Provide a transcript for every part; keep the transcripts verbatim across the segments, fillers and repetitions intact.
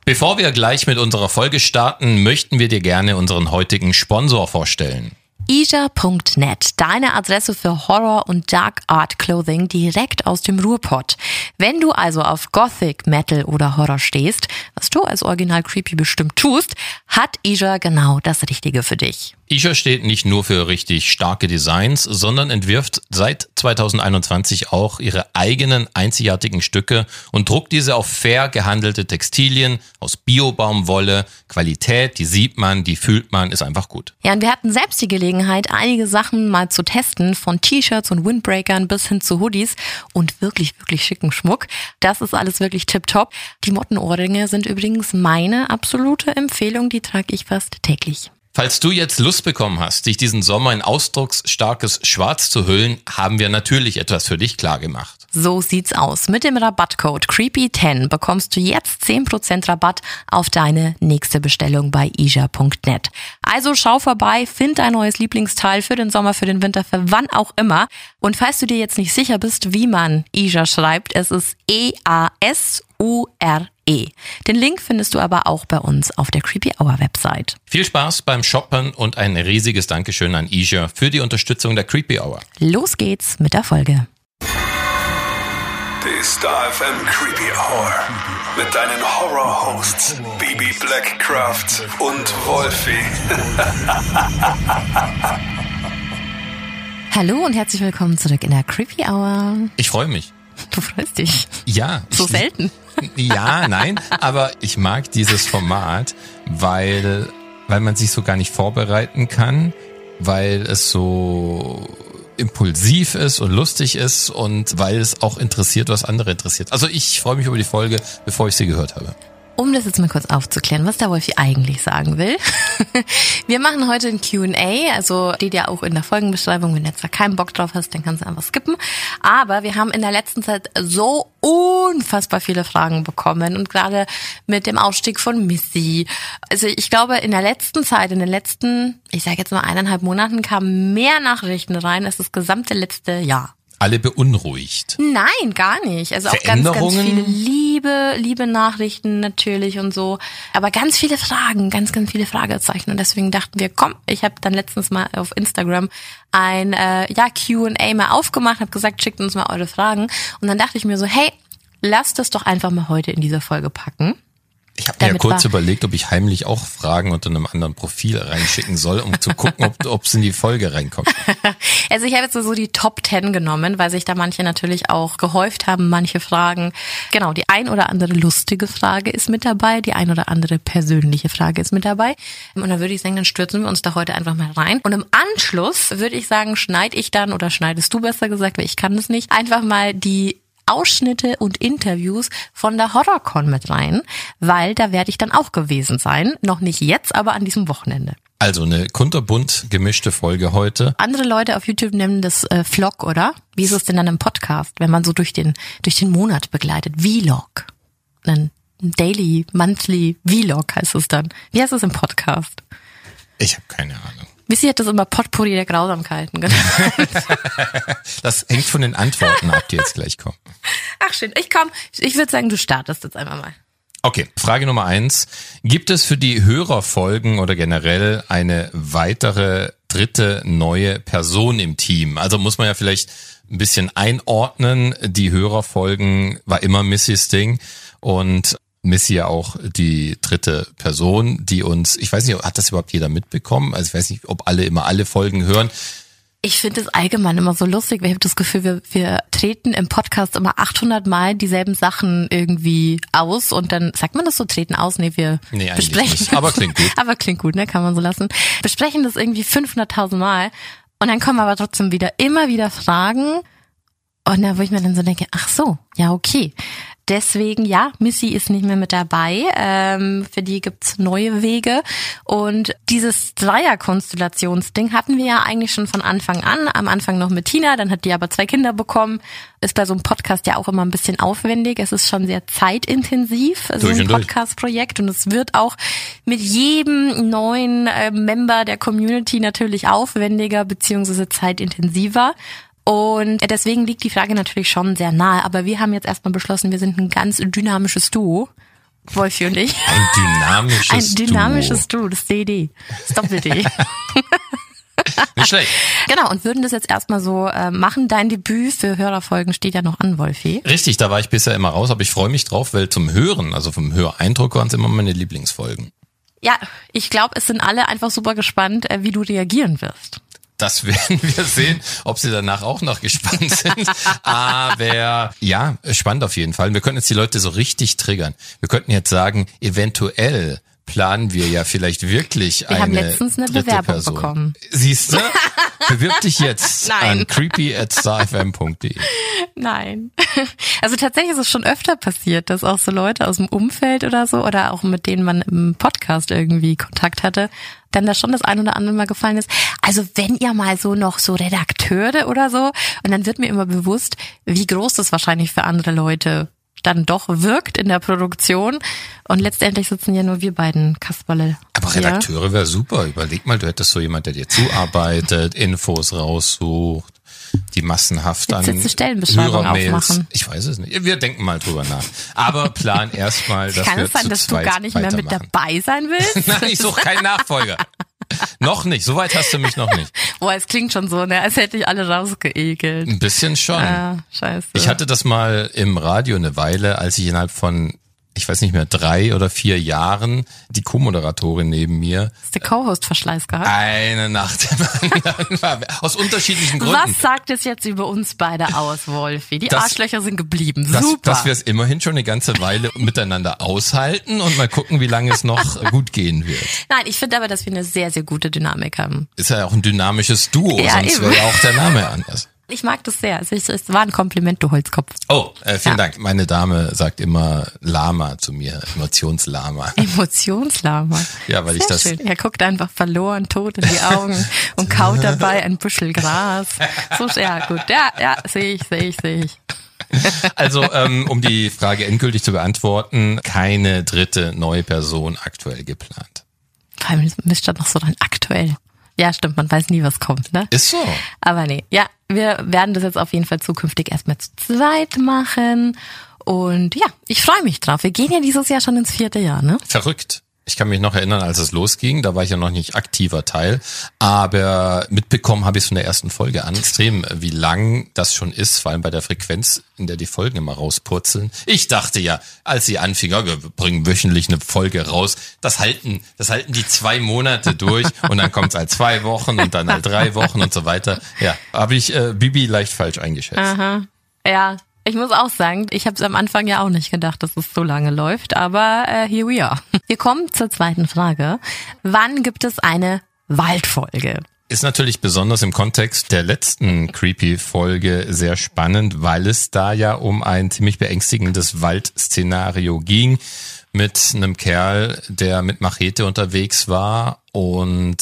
Bevor wir gleich mit unserer Folge starten, möchten wir dir gerne unseren heutigen Sponsor vorstellen. Ija Punkt net, deine Adresse für Horror- und Dark Art Clothing direkt aus dem Ruhrpott. Wenn du also auf Gothic, Metal oder Horror stehst, was du als Original Creepy bestimmt tust, hat Ija genau das Richtige für dich. Ija steht nicht nur für richtig starke Designs, sondern entwirft seit zwanzig einundzwanzig auch ihre eigenen einzigartigen Stücke und druckt diese auf fair gehandelte Textilien aus Bio-Baumwolle. Qualität, die sieht man, die fühlt man, ist einfach gut. Ja, und wir hatten selbst die Gelegenheit, einige Sachen mal zu testen, von T-Shirts und Windbreakern bis hin zu Hoodies und wirklich, wirklich schicken Schmuck. Das ist alles wirklich tipptopp. Die Mottenohrringe sind übrigens meine absolute Empfehlung, die trage ich fast täglich. Falls du jetzt Lust bekommen hast, dich diesen Sommer in ausdrucksstarkes Schwarz zu hüllen, haben wir natürlich etwas für dich klargemacht. So sieht's aus. Mit dem Rabattcode creepy zehn bekommst du jetzt zehn Prozent Rabatt auf deine nächste Bestellung bei Ija Punkt net. Also schau vorbei, find dein neues Lieblingsteil für den Sommer, für den Winter, für wann auch immer. Und falls du dir jetzt nicht sicher bist, wie man Ija schreibt, es ist E A S U R E. Den Link findest du aber auch bei uns auf der Creepy Hour Website. Viel Spaß beim Shoppen und ein riesiges Dankeschön an Ija für die Unterstützung der Creepy Hour. Los geht's mit der Folge. Die Star F M Creepy Hour mit deinen Horror-Hosts Bibi Blackcraft und Wolfie. Hallo und herzlich willkommen zurück in der Creepy Hour. Ich freue mich. Du freust dich. Ja. So ich, selten. Ja, nein, aber ich mag dieses Format, weil, weil man sich so gar nicht vorbereiten kann, weil es so impulsiv ist und lustig ist und weil es auch interessiert, was andere interessiert. Also ich freue mich über die Folge, bevor ich sie gehört habe. Um das jetzt mal kurz aufzuklären, was der Wolfi eigentlich sagen will. Wir machen heute ein Q and A, also steht ja auch in der Folgenbeschreibung. Wenn du jetzt da keinen Bock drauf hast, dann kannst du einfach skippen. Aber wir haben in der letzten Zeit so unfassbar viele Fragen bekommen und gerade mit dem Ausstieg von Missy. Also ich glaube, in der letzten Zeit, in den letzten, ich sage jetzt mal eineinhalb Monaten, kamen mehr Nachrichten rein als das gesamte letzte Jahr. Alle beunruhigt? Nein, gar nicht. Also auch ganz, ganz viele liebe, liebe Nachrichten natürlich und so. Aber ganz viele Fragen, ganz, ganz viele Fragezeichen. Und deswegen dachten wir, komm, ich habe dann letztens mal auf Instagram ein äh, ja Q and A mal aufgemacht, habe gesagt, schickt uns mal eure Fragen. Und dann dachte ich mir so, hey, lasst das doch einfach mal heute in diese Folge packen. Ich habe mir ja kurz überlegt, ob ich heimlich auch Fragen unter einem anderen Profil reinschicken soll, um zu gucken, ob es in die Folge reinkommt. Also ich habe jetzt so die Top Ten genommen, weil sich da manche natürlich auch gehäuft haben, manche Fragen. Genau, die ein oder andere lustige Frage ist mit dabei, die ein oder andere persönliche Frage ist mit dabei. Und dann würde ich sagen, dann stürzen wir uns da heute einfach mal rein. Und im Anschluss würde ich sagen, schneide ich dann, oder schneidest du besser gesagt, weil ich kann das nicht, einfach mal die Ausschnitte und Interviews von der HorrorCon mit rein, weil da werde ich dann auch gewesen sein. Noch nicht jetzt, aber an diesem Wochenende. Also eine kunterbunt gemischte Folge heute. Andere Leute auf YouTube nennen das äh, Vlog, oder? Wie ist es denn dann im Podcast, wenn man so durch den durch den Monat begleitet? Vlog. Ein Daily, Monthly Vlog heißt es dann. Wie heißt es im Podcast? Ich habe keine Ahnung. Missy hat das immer Potpourri der Grausamkeiten genannt. Das hängt von den Antworten ab, die jetzt gleich kommen. Ach schön, ich komm. Ich würde sagen, du startest jetzt einfach mal. Okay, Frage Nummer eins. Gibt es für die Hörerfolgen oder generell eine weitere, dritte, neue Person im Team? Also muss man ja vielleicht ein bisschen einordnen. Die Hörerfolgen war immer Missys Ding und Missy ja auch die dritte Person, die uns, ich weiß nicht, hat das überhaupt jeder mitbekommen? Also ich weiß nicht, ob alle immer alle Folgen hören. Ich finde es allgemein immer so lustig, weil ich habe das Gefühl, wir, wir treten im Podcast immer achthundert Mal dieselben Sachen irgendwie aus und dann, sagt man das so, treten aus? Nee, wir nee, besprechen nicht, aber klingt gut. Aber klingt gut, ne, kann man so lassen. Besprechen das irgendwie fünfhunderttausend Mal und dann kommen aber trotzdem wieder, immer wieder Fragen und da, wo ich mir dann so denke, ach so, ja okay. Deswegen, ja, Missy ist nicht mehr mit dabei. Ähm, für die gibt's neue Wege. Und dieses Dreier-Konstellationsding hatten wir ja eigentlich schon von Anfang an. Am Anfang noch mit Tina, dann hat die aber zwei Kinder bekommen. Ist bei so einem Podcast ja auch immer ein bisschen aufwendig. Es ist schon sehr zeitintensiv, so ein Podcast-Projekt. Und es wird auch mit jedem neuen äh, Member der Community natürlich aufwendiger beziehungsweise zeitintensiver. Und deswegen liegt die Frage natürlich schon sehr nahe. Aber wir haben jetzt erstmal beschlossen, wir sind ein ganz dynamisches Duo. Wolfi und ich. Ein dynamisches Ein dynamisches Duo. Duo, das D D. Das Doppel-D. Nicht schlecht. Genau, und würden das jetzt erstmal so äh, machen. Dein Debüt für Hörerfolgen steht ja noch an, Wolfi. Richtig, da war ich bisher immer raus, aber ich freue mich drauf, weil zum Hören, also vom Höreindruck waren es immer meine Lieblingsfolgen. Ja, ich glaube, es sind alle einfach super gespannt, äh, wie du reagieren wirst. Das werden wir sehen, ob sie danach auch noch gespannt sind. Aber ja, spannend auf jeden Fall. Wir könnten jetzt die Leute so richtig triggern. Wir könnten jetzt sagen, eventuell planen wir ja vielleicht wirklich Wir eine haben letztens eine dritte Bewerbung Person. bekommen. Siehst du? Bewirb dich jetzt Nein. an creepy at starfm punkt de. Nein. Also tatsächlich ist es schon öfter passiert, dass auch so Leute aus dem Umfeld oder so oder auch mit denen man im Podcast irgendwie Kontakt hatte, dann da schon das ein oder andere mal gefallen ist. Also wenn ihr mal so noch so Redakteure oder so, und dann wird mir immer bewusst, wie groß das wahrscheinlich für andere Leute dann doch wirkt in der Produktion. Und letztendlich sitzen ja nur wir beiden Kasperle. Aber Redakteure wäre super. Überleg mal, du hättest so jemand, der dir zuarbeitet, Infos raussucht, die massenhaft an Jetzt Stellenbeschreibung Hörermails. aufmachen. Ich weiß es nicht. Wir denken mal drüber nach. Aber plan erstmal, dass Kann wir es sein, zu dass du zweit gar nicht mehr mit weitermachen. dabei sein willst? Nein, ich suche keinen Nachfolger. Noch nicht. So weit hast du mich noch nicht. Boah, es klingt schon so, ne, als hätte ich alle rausgeekelt. Ein bisschen schon. Ah, scheiße. Ich hatte das mal im Radio eine Weile, als ich innerhalb von, ich weiß nicht mehr, drei oder vier Jahren die Co-Moderatorin neben mir Hast du Co-Host-Verschleiß gehabt? eine Nacht im anderen war. Aus unterschiedlichen Gründen. Was sagt es jetzt über uns beide aus, Wolfi? Die Das- Arschlöcher sind geblieben. Dass, Super. dass wir es immerhin schon eine ganze Weile miteinander aushalten und mal gucken, wie lange es noch gut gehen wird. Nein, ich finde aber, dass wir eine sehr, sehr gute Dynamik haben. Ist ja auch ein dynamisches Duo, Ja, sonst eben. wäre ja auch der Name anders. Ich mag das sehr. Also ich, es war ein Kompliment, du Holzkopf. Oh, äh, vielen Ja. Dank. Meine Dame sagt immer Lama zu mir, Emotionslama. Emotionslama. Ja, weil ich Sehr das- schön. Er guckt einfach verloren, tot in die Augen und kaut dabei ein Büschel Gras. So, ja, gut. Ja, ja, sehe ich, sehe ich, sehe ich. Also, ähm, um die Frage endgültig zu beantworten, keine dritte neue Person aktuell geplant. Vor allem mischt dann noch so dann aktuell. Ja, stimmt, man weiß nie, was kommt, ne? Ist so. Aber nee, ja, wir werden das jetzt auf jeden Fall zukünftig erstmal zu zweit machen. Und ja, ich freue mich drauf. Wir gehen ja dieses Jahr schon ins vierte Jahr, ne? Verrückt. Ich kann mich noch erinnern, als es losging, da war ich ja noch nicht aktiver Teil, aber mitbekommen habe ich es von der ersten Folge an, extrem, wie lang das schon ist, vor allem bei der Frequenz, in der die Folgen immer rauspurzeln. Ich dachte ja, als sie anfing, ja, wir bringen wöchentlich eine Folge raus, das halten, das halten die zwei Monate durch und dann kommt es halt zwei Wochen und dann halt drei Wochen und so weiter. Ja, habe ich äh, Bibi leicht falsch eingeschätzt. Aha. Ja, ich muss auch sagen, ich habe es am Anfang ja auch nicht gedacht, dass es so lange läuft, aber äh, here we are. Wir kommen zur zweiten Frage. Wann gibt es eine Waldfolge? Ist natürlich besonders im Kontext der letzten Creepy-Folge sehr spannend, weil es da ja um ein ziemlich beängstigendes Waldszenario ging mit einem Kerl, der mit Machete unterwegs war und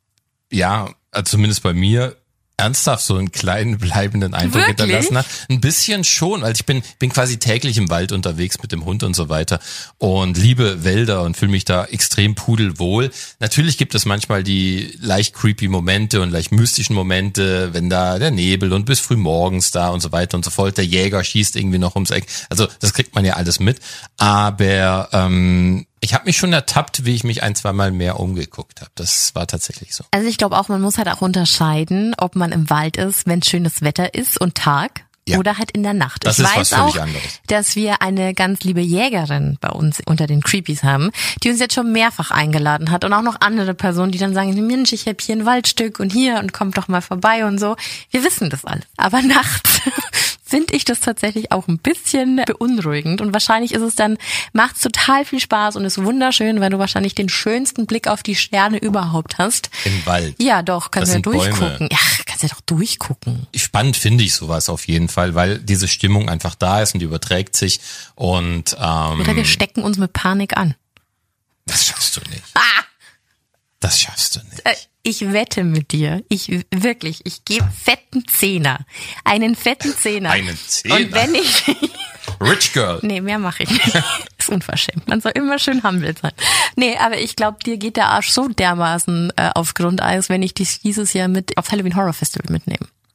ja, also zumindest bei mir ernsthaft so einen kleinen bleibenden Eindruck Wirklich? hinterlassen hat. Ein bisschen schon, weil ich bin bin quasi täglich im Wald unterwegs mit dem Hund und so weiter und liebe Wälder und fühle mich da extrem pudelwohl. Natürlich gibt es manchmal die leicht creepy Momente und leicht mystischen Momente, wenn da der Nebel und bis früh morgens da und so weiter und so fort. Der Jäger schießt irgendwie noch ums Eck. Also das kriegt man ja alles mit. Aber ähm, ich habe mich schon ertappt, wie ich mich ein, zwei Mal mehr umgeguckt habe. Das war tatsächlich so. Also ich glaube auch, man muss halt auch unterscheiden, ob man im Wald ist, wenn schönes Wetter ist und Tag. Ja. Oder halt in der Nacht. Das ich ist weiß was völlig auch, anderes. dass wir eine ganz liebe Jägerin bei uns unter den Creepies haben, die uns jetzt schon mehrfach eingeladen hat und auch noch andere Personen, die dann sagen, Mensch, ich habe hier ein Waldstück und hier und kommt doch mal vorbei und so. Wir wissen das alles. Aber nachts finde ich das tatsächlich auch ein bisschen beunruhigend und wahrscheinlich ist es dann, macht's total viel Spaß und ist wunderschön, weil du wahrscheinlich den schönsten Blick auf die Sterne überhaupt hast. Im Wald. Ja, doch, kannst Das ja sind Bäume. durchgucken. Ja, kannst ja doch durchgucken. Spannend finde ich sowas auf jeden Fall, weil diese Stimmung einfach da ist und die überträgt sich und ähm, Oder wir stecken uns mit Panik an. das schaffst du nicht. Ah! Das schaffst du nicht. Äh, Ich wette mit dir, ich wirklich, ich gebe fetten Zehner, einen fetten Zehner. Einen Zehner? Und wenn ich, Rich Girl. nee, mehr mache ich nicht. Ist unverschämt. Man soll immer schön humble sein. Nee, aber ich glaube, dir geht der Arsch so dermaßen äh, auf Grundeis, wenn ich dich dieses Jahr mit aufs Halloween Horror Festival mitnehme.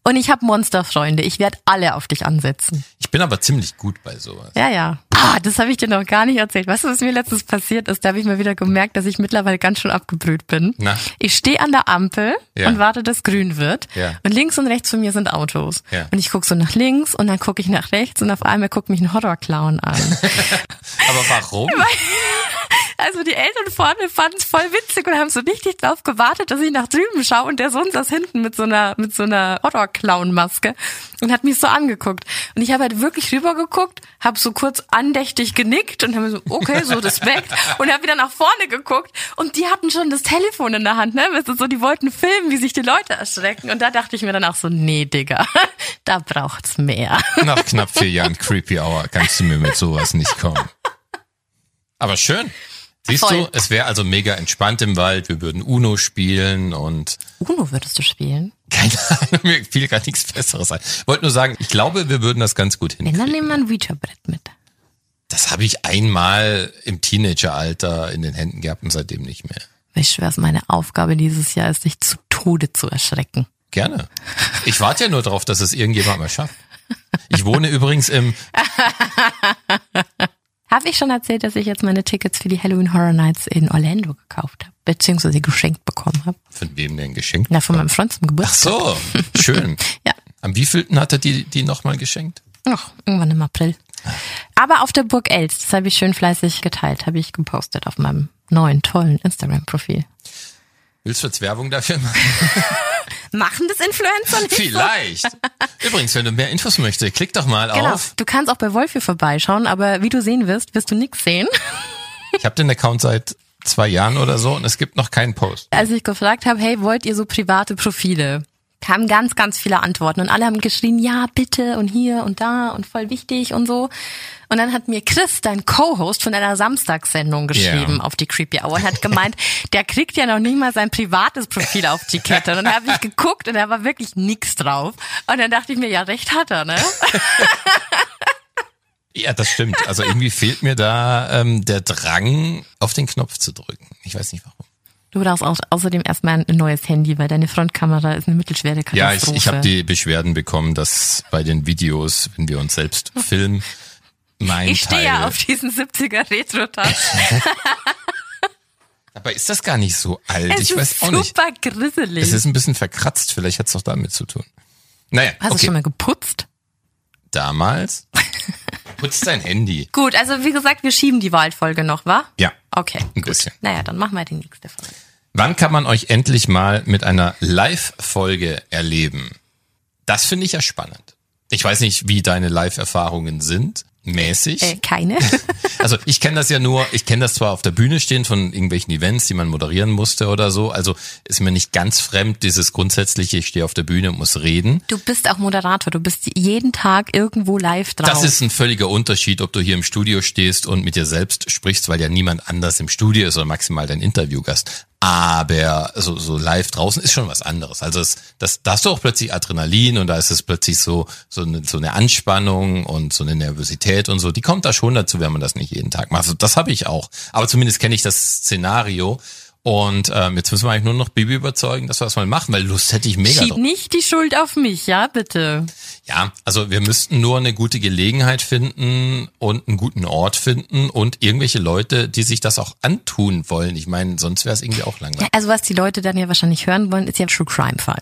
Und ich habe Monsterfreunde. Ich werde alle auf dich ansetzen. Ich bin aber ziemlich gut bei sowas. Ja, ja. Ah, das habe ich dir noch gar nicht erzählt. Weißt du, was mir letztens passiert ist? Da habe ich mal wieder gemerkt, dass ich mittlerweile ganz schön abgebrüht bin. Na? Ich stehe an der Ampel Ja. und warte, dass grün wird. Ja. Und links und rechts von mir sind Autos. Ja. Und ich gucke so nach links und dann gucke ich nach rechts und auf einmal guckt mich ein Horrorclown an. Aber warum? Also die Eltern vorne fanden es voll witzig und haben so richtig drauf gewartet, dass ich nach drüben schaue und der Sohn saß hinten mit so einer mit so einer Horror-Clown-Maske und hat mich so angeguckt. Und ich habe halt wirklich rübergeguckt, habe so kurz andächtig genickt und habe mir so, okay, so Respekt und habe wieder nach vorne geguckt und die hatten schon das Telefon in der Hand, ne? Weißt du, so, die wollten filmen, wie sich die Leute erschrecken und da dachte ich mir dann auch so, nee, Digga, da braucht's mehr. Nach knapp vier Jahren Creepy Hour kannst du mir mit sowas nicht kommen. Aber schön. Siehst Voll. du, es wäre also mega entspannt im Wald, wir würden Uno spielen und Uno würdest du spielen? keine Ahnung, mir fiel gar nichts Besseres ein. Wollte nur sagen, ich glaube, wir würden das ganz gut Wenn, dann hinkriegen. nehmen wir ein Ouija-Brett mit. Das habe ich einmal im Teenageralter in den Händen gehabt und seitdem nicht mehr. Ich schwör's, meine Aufgabe dieses Jahr ist, dich zu Tode zu erschrecken. Gerne. Ich warte ja nur darauf, dass es irgendjemand mal schafft. Ich wohne übrigens im... Habe ich schon erzählt, dass ich jetzt meine Tickets für die Halloween Horror Nights in Orlando gekauft habe, beziehungsweise geschenkt bekommen habe? Von wem denn geschenkt? Na, von meinem Freund zum Ach Geburtstag. so, schön. Ja. Am wievielten hat er die, die nochmal geschenkt? Ach, irgendwann im April. Aber auf der Burg Els, das habe ich schön fleißig geteilt, habe ich gepostet auf meinem neuen, tollen Instagram-Profil. Willst du jetzt Werbung dafür machen? Machen das Influencer nicht? Vielleicht. Übrigens, wenn du mehr Infos möchtest, klick doch mal Genau. auf. Du kannst auch bei Wolfi vorbeischauen, aber wie du sehen wirst, wirst du nichts sehen. Ich habe den Account seit zwei Jahren oder so und es gibt noch keinen Post. Als ich gefragt habe, hey, wollt ihr so private Profile? Kamen ganz, ganz viele Antworten und alle haben geschrien, ja, bitte und hier und da und voll wichtig und so. Und dann hat mir Chris, dein Co-Host von einer Samstagssendung, geschrieben Ja. auf die Creepy Hour und hat gemeint, der kriegt ja noch nicht mal sein privates Profil auf die Kette. Und dann habe ich geguckt und da war wirklich nix drauf. Und dann dachte ich mir, ja, recht hat er, ne? Ja, das stimmt. Also irgendwie fehlt mir da ähm, der Drang, auf den Knopf zu drücken. Ich weiß nicht warum. Du brauchst auch außerdem erstmal ein neues Handy, weil deine Frontkamera ist eine mittelschwere Ja, ich, Katastrophe. ich habe die Beschwerden bekommen, dass bei den Videos, wenn wir uns selbst filmen, mein Ich stehe Teil... ja auf diesen siebziger Retro-Touch. Aber ist das gar nicht so alt? Es ich ist weiß auch nicht. super grisselig. Es ist ein bisschen verkratzt, vielleicht hat es doch damit zu tun. Naja, Hast du okay. schon mal geputzt? Damals putzt dein Handy. Gut, also wie gesagt, wir schieben die Wahlfolge noch, wa? Ja, Okay, ein gut. bisschen. Naja, dann machen wir die nächste Folge. Wann kann man euch endlich mal mit einer Live-Folge erleben? Das finde ich ja spannend. Ich weiß nicht, wie deine Live-Erfahrungen sind. Mäßig. Äh, keine. Also ich kenne das ja nur, ich kenne das zwar auf der Bühne stehen von irgendwelchen Events, die man moderieren musste oder so, also ist mir nicht ganz fremd, dieses grundsätzliche, ich stehe auf der Bühne und muss reden. Du bist auch Moderator, du bist jeden Tag irgendwo live drauf. Das ist ein völliger Unterschied, ob du hier im Studio stehst und mit dir selbst sprichst, weil ja niemand anders im Studio ist oder maximal dein Interviewgast. Aber so, so live draußen ist schon was anderes. Also es, das, da hast du auch plötzlich Adrenalin und da ist es plötzlich so, so eine, so eine Anspannung und so eine Nervosität und so. Die kommt da schon dazu, wenn man das nicht jeden Tag macht. Also das habe ich auch. Aber zumindest kenne ich das Szenario. Und ähm, jetzt müssen wir eigentlich nur noch Bibi überzeugen, dass wir das mal machen, weil Lust hätte ich mega Schieb drauf. nicht die Schuld auf mich, ja, bitte. Ja, also wir müssten nur eine gute Gelegenheit finden und einen guten Ort finden und irgendwelche Leute, die sich das auch antun wollen. Ich meine, sonst wäre es irgendwie auch langweilig. Also was die Leute dann ja wahrscheinlich hören wollen, ist ja ein True Crime Fall.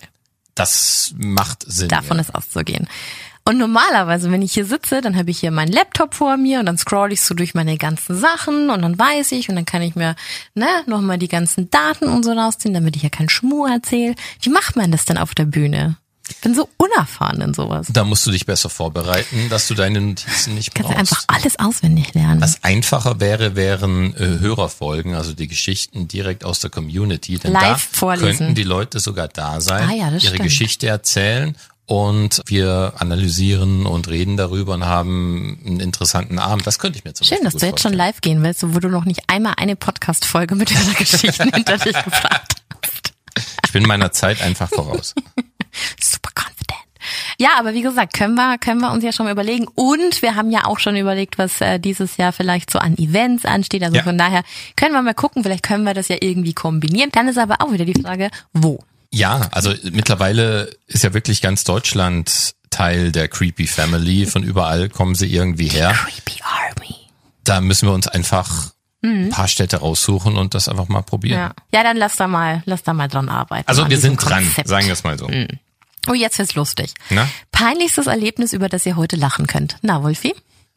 Das macht Sinn. Davon ja. ist auszugehen. Und normalerweise, wenn ich hier sitze, dann habe ich hier meinen Laptop vor mir und dann scroll ich so durch meine ganzen Sachen und dann weiß ich und dann kann ich mir ne nochmal die ganzen Daten und so rausziehen, damit ich ja keinen Schmuh erzähle. Wie macht man das denn auf der Bühne? Ich bin so unerfahren in sowas. Da musst du dich besser vorbereiten, dass du deine Notizen nicht Kannst du brauchst. einfach alles auswendig lernen. Was einfacher wäre, wären äh, Hörerfolgen, also die Geschichten direkt aus der Community. Denn Live da vorlesen. könnten die Leute sogar da sein, Ah ja, das ihre stimmt. Geschichte erzählen und wir analysieren und reden darüber und haben einen interessanten Abend. Das könnte ich mir zum Schön, Beispiel dass gut du jetzt schon vorstellen. live gehen willst, wo du noch nicht einmal eine Podcast-Folge mit deiner Geschichten hinter dich gebracht hast. Ich bin meiner Zeit einfach voraus. Super confident. Ja, aber wie gesagt, können wir, können wir uns ja schon mal überlegen. Und wir haben ja auch schon überlegt, was äh, dieses Jahr vielleicht so an Events ansteht. Also Ja. von daher können wir mal gucken, vielleicht können wir das ja irgendwie kombinieren. Dann ist aber auch wieder die Frage, wo? Ja, also mittlerweile ist ja wirklich ganz Deutschland Teil der Creepy Family. Von überall kommen sie irgendwie her. Creepy Army. Da müssen wir uns einfach mhm. ein paar Städte raussuchen und das einfach mal probieren. Ja, ja dann lass da mal, lass da mal dran arbeiten. Also wir sind dran, Konzept. Sagen wir es mal so. Mhm. Oh, jetzt wird's lustig. Na? Peinlichstes Erlebnis, über das ihr heute lachen könnt. Na, Wolfi?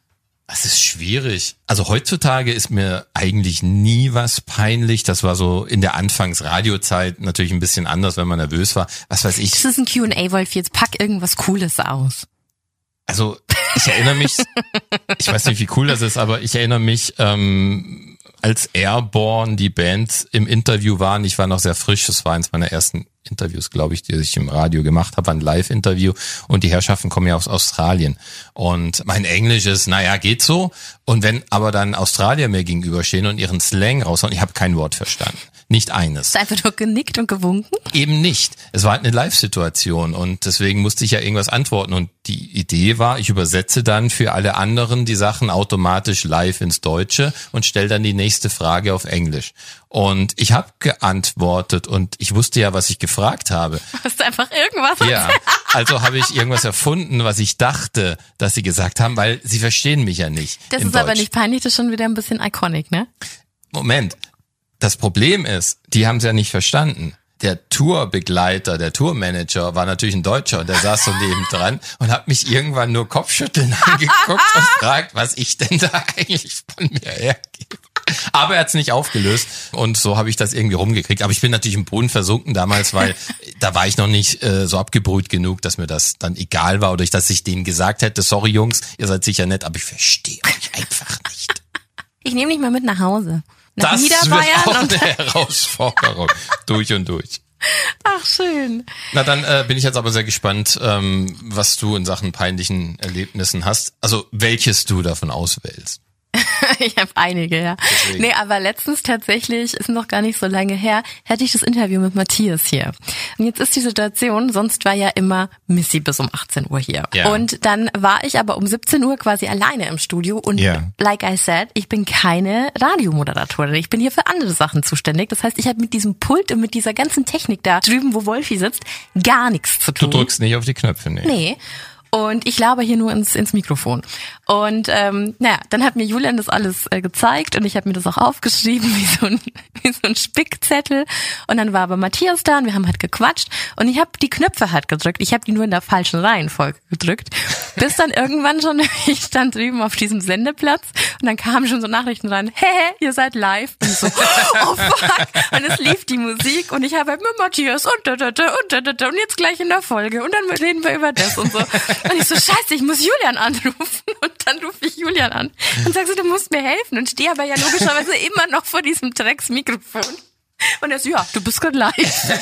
Das ist schwierig. Also heutzutage ist mir eigentlich nie was peinlich. Das war so in der Anfangs-Radiozeit natürlich ein bisschen anders, wenn man nervös war. Was weiß ich. Das ist ein Q und A, Wolfi. Jetzt pack irgendwas Cooles aus. Also ich erinnere mich, ich weiß nicht, wie cool das ist, aber ich erinnere mich, ähm, als Airborne die Band im Interview waren. Ich war noch sehr frisch. Das war eins meiner ersten Interviews, glaube ich, die ich im Radio gemacht habe, ein Live-Interview. Und die Herrschaften kommen ja aus Australien. Und mein Englisch ist, naja, geht so. Und wenn aber dann Australier mir gegenüberstehen und ihren Slang raushauen, ich habe kein Wort verstanden. Nicht eines. Ist einfach nur genickt und gewunken? Eben nicht. Es war halt eine Live-Situation und deswegen musste ich ja irgendwas antworten. Und die Idee war, ich übersetze dann für alle anderen die Sachen automatisch live ins Deutsche und stelle dann die nächste Frage auf Englisch. Und ich habe geantwortet und ich wusste ja, was ich gefragt habe. Hast du einfach irgendwas? Ja, also habe ich irgendwas erfunden, was ich dachte, dass sie gesagt haben, weil sie verstehen mich ja nicht. Das ist Deutsch. Aber nicht peinlich, das ist schon wieder ein bisschen iconic, ne? Moment. Das Problem ist, die haben es ja nicht verstanden. Der Tourbegleiter, der Tourmanager war natürlich ein Deutscher und der saß so nebendran und hat mich irgendwann nur Kopfschütteln angeguckt und fragt, was ich denn da eigentlich von mir hergebe. Aber er hat es nicht aufgelöst und so habe ich das irgendwie rumgekriegt. Aber ich bin natürlich im Boden versunken damals, weil da war ich noch nicht äh, so abgebrüht genug, dass mir das dann egal war oder ich, dass ich denen gesagt hätte, sorry Jungs, ihr seid sicher nett, aber ich verstehe euch einfach nicht. Ich nehme dich mal mit nach Hause. Nach Das Niederbayern wird auch und eine Herausforderung. Durch und durch. Ach, schön. Na, dann äh, bin ich jetzt aber sehr gespannt, ähm, was du in Sachen peinlichen Erlebnissen hast. Also, welches du davon auswählst. Ich habe einige, ja. Deswegen. Nee, aber letztens tatsächlich, ist noch gar nicht so lange her, hatte ich das Interview mit Matthias hier. Und jetzt ist die Situation, sonst war ja immer Missy bis um achtzehn Uhr hier. Ja. Und dann war ich aber um siebzehn Uhr quasi alleine im Studio und ja. like I said, ich bin keine Radiomoderatorin. Ich bin hier für andere Sachen zuständig. Das heißt, ich habe mit diesem Pult und mit dieser ganzen Technik da drüben, wo Wolfi sitzt, gar nichts zu tun. Du drückst nicht auf die Knöpfe, nee. Nee. Und ich laber hier nur ins, ins Mikrofon. Und ähm, naja, dann hat mir Julian das alles äh, gezeigt und ich habe mir das auch aufgeschrieben wie so ein wie so ein Spickzettel. Und dann war aber Matthias da und wir haben halt gequatscht und ich habe die Knöpfe halt gedrückt. Ich habe die nur in der falschen Reihenfolge gedrückt. Bis dann irgendwann schon, ich stand drüben auf diesem Sendeplatz und dann kamen schon so Nachrichten rein, hä, hä, ihr seid live. Und ich so, oh fuck. Und es lief die Musik und ich habe halt mit Matthias und da, da, da, und da, da, da, und jetzt gleich in der Folge und dann reden wir über das und so. Und ich so, scheiße, ich muss Julian anrufen. Und dann rufe ich Julian an und sag so, du musst mir helfen. Und stehe aber ja logischerweise immer noch vor diesem Drecks-Mikrofon. Und er so, ja, du bist gerade live.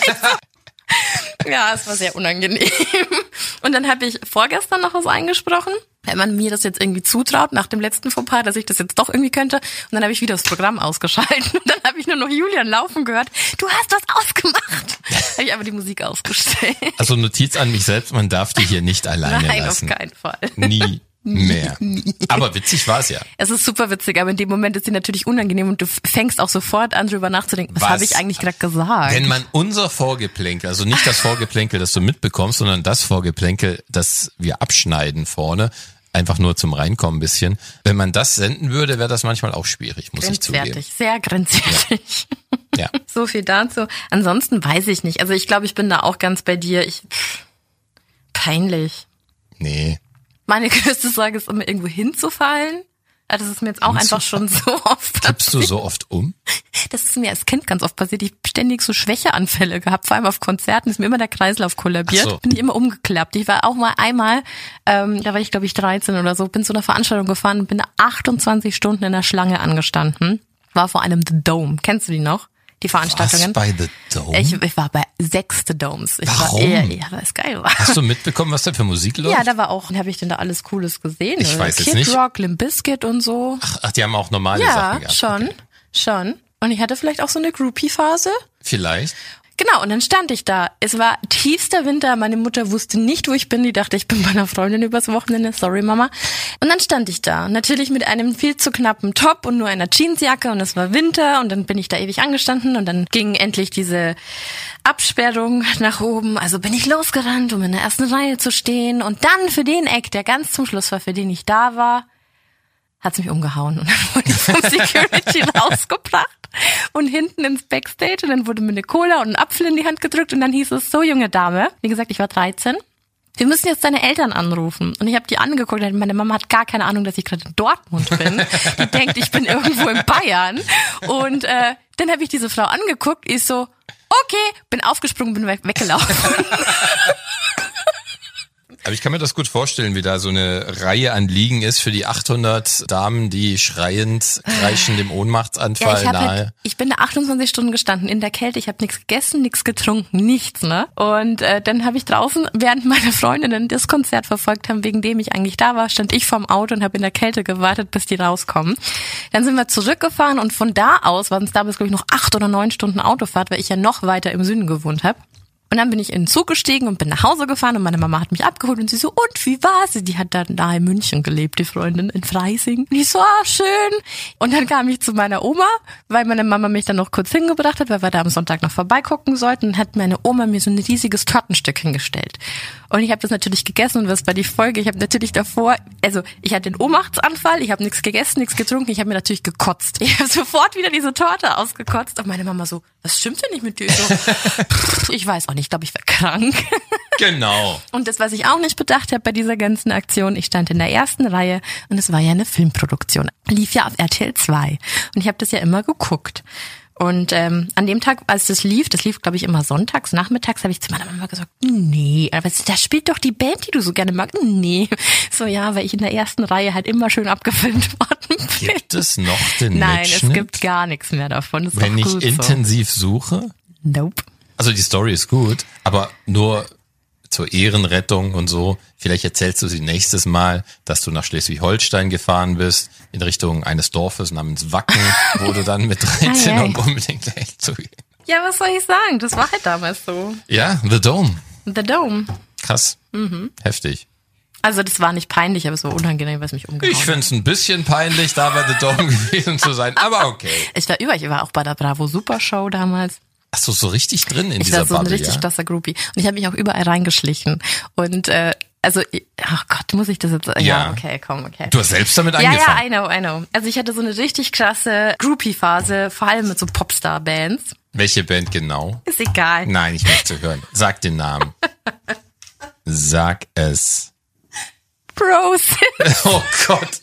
Ja, es war sehr unangenehm. Und dann habe ich vorgestern noch was eingesprochen, wenn man mir das jetzt irgendwie zutraut, nach dem letzten Fauxpas, dass ich das jetzt doch irgendwie könnte. Und dann habe ich wieder das Programm ausgeschaltet. Und dann habe ich nur noch Julian laufen gehört. Du hast was ausgemacht. Habe ich aber die Musik ausgestellt. Also Notiz an mich selbst, man darf dich hier nicht alleine Nein, lassen. Nein, auf keinen Fall. Nie mehr. Nie. Aber witzig war es ja. Es ist super witzig, aber in dem Moment ist sie natürlich unangenehm und du fängst auch sofort an, drüber nachzudenken, was, was habe ich eigentlich gerade gesagt? Wenn man unser Vorgeplänkel, also nicht das Vorgeplänkel, das du mitbekommst, sondern das Vorgeplänkel, das wir abschneiden vorne, einfach nur zum Reinkommen ein bisschen. Wenn man das senden würde, wäre das manchmal auch schwierig, muss ich zugeben. Grenzwertig, sehr grenzwertig. Ja. Ja. So viel dazu. Ansonsten weiß ich nicht. Also ich glaube, ich bin da auch ganz bei dir. Ich pff, peinlich. Nee. Meine größte Sorge ist immer irgendwo hinzufallen. Das ist mir jetzt auch einfach schon so oft passiert. Tippst du so oft um? Das ist mir als Kind ganz oft passiert. Ich habe ständig so Schwächeanfälle gehabt, vor allem auf Konzerten ist mir immer der Kreislauf kollabiert. Ach so. Bin ich immer umgeklappt. Ich war auch mal einmal, ähm, da war ich glaube ich dreizehn oder so, bin zu einer Veranstaltung gefahren und bin achtundzwanzig Stunden in der Schlange angestanden. War vor einem The Dome. Kennst du die noch? Die Veranstaltungen. Was, bei The Dome? Ich, ich war bei sechs The Domes. Ich Warum? War eher, ja, weil es geil war. Hast du mitbekommen, was da für Musik läuft? Ja, da war auch, habe ich denn da alles Cooles gesehen? Ich weiß Kid jetzt nicht. Rock, Limp Bizkit und so. Ach, ach, die haben auch normale ja, Sachen gehabt. schon, Okay. schon. Und ich hatte vielleicht auch so eine Groupie-Phase. Vielleicht. Genau, und dann stand ich da. Es war tiefster Winter, meine Mutter wusste nicht, wo ich bin. Die dachte, ich bin bei einer Freundin übers Wochenende, sorry Mama. Und dann stand ich da, natürlich mit einem viel zu knappen Top und nur einer Jeansjacke und es war Winter und dann bin ich da ewig angestanden und dann ging endlich diese Absperrung nach oben. Also bin ich losgerannt, um in der ersten Reihe zu stehen und dann für den Eck, der ganz zum Schluss war, für den ich da war, hat's mich umgehauen und dann wurde ich vom Security rausgebracht. Und hinten ins Backstage und dann wurde mir eine Cola und ein Apfel in die Hand gedrückt und dann hieß es, so junge Dame, wie gesagt, ich war dreizehn, wir müssen jetzt deine Eltern anrufen. Und ich habe die angeguckt und meine Mama hat gar keine Ahnung, dass ich gerade in Dortmund bin. Die denkt, ich bin irgendwo in Bayern. Und äh, dann habe ich diese Frau angeguckt, ich so, okay, bin aufgesprungen, bin weg, weggelaufen. Aber ich kann mir das gut vorstellen, wie da so eine Reihe an Liegen ist für die achthundert Damen, die schreiend, kreischend dem Ohnmachtsanfall ja, ich nahe. Halt, ich bin da achtundzwanzig Stunden gestanden in der Kälte, ich habe nichts gegessen, nichts getrunken, nichts, ne? Und äh, dann habe ich draußen, während meine Freundinnen das Konzert verfolgt haben, wegen dem ich eigentlich da war, stand ich vorm Auto und habe in der Kälte gewartet, bis die rauskommen. Dann sind wir zurückgefahren und von da aus waren es damals, glaube ich, noch acht oder neun Stunden Autofahrt, weil ich ja noch weiter im Süden gewohnt habe. Und dann bin ich in den Zug gestiegen und bin nach Hause gefahren und meine Mama hat mich abgeholt und sie so, und wie war's? Die hat da nahe in München gelebt, die Freundin, in Freising. Und ich so, ah, schön. Und dann kam ich zu meiner Oma, weil meine Mama mich dann noch kurz hingebracht hat, weil wir da am Sonntag noch vorbeigucken sollten. Und hat meine Oma mir so ein riesiges Tortenstück hingestellt. Und ich habe das natürlich gegessen und was war die Folge? Ich habe natürlich davor, also ich hatte den Ohnmachtsanfall, ich habe nichts gegessen, nichts getrunken, ich habe mir natürlich gekotzt. Ich habe sofort wieder diese Torte ausgekotzt und meine Mama so, was stimmt denn nicht mit dir? Ich so, ich weiß auch nicht, ich glaube, ich war krank. Genau. Und das, was ich auch nicht bedacht habe bei dieser ganzen Aktion, ich stand in der ersten Reihe und es war ja eine Filmproduktion. Lief ja auf R T L zwei und ich habe das ja immer geguckt. Und ähm, an dem Tag, als das lief, das lief, glaube ich, immer sonntags, nachmittags, habe ich zu meiner Mama gesagt, nee, aber da spielt doch die Band, die du so gerne magst. Nee. So, ja, weil ich in der ersten Reihe halt immer schön abgefilmt worden bin. Gibt es noch den Nein, Mitschnitt? es gibt gar nichts mehr davon. Das ist Wenn ich gut intensiv so. suche? Nope. Also die Story ist gut, aber nur zur Ehrenrettung und so. Vielleicht erzählst du sie nächstes Mal, dass du nach Schleswig-Holstein gefahren bist, in Richtung eines Dorfes namens Wacken, wo du dann mit dreizehn Ei, ei. und unbedingt gleich zu. Ja, was soll ich sagen? Das war halt damals so. Ja, The Dome. The Dome. Krass. Mhm. Heftig. Also das war nicht peinlich, aber es war unangenehm, was mich umgehauen Ich hat. find's ein bisschen peinlich, da bei The Dome gewesen zu sein, aber okay. Ich war über, ich war auch bei der Bravo Super Show damals. Ach so, so richtig drin in Ich dieser war so ein Bubble, richtig ja? krasser Groupie. Und ich habe mich auch überall reingeschlichen. Und äh, also, ach Gott, muss ich das jetzt? Ja, Ja. okay, komm, okay. Du hast selbst damit Ja, angefangen. ja, I know, I know. Also ich hatte so eine richtig krasse Groupie-Phase, vor allem mit so Popstar-Bands. Welche Band genau? Ist egal. Nein, ich möchte hören. Sag den Namen. Sag es. Bros. Oh Gott.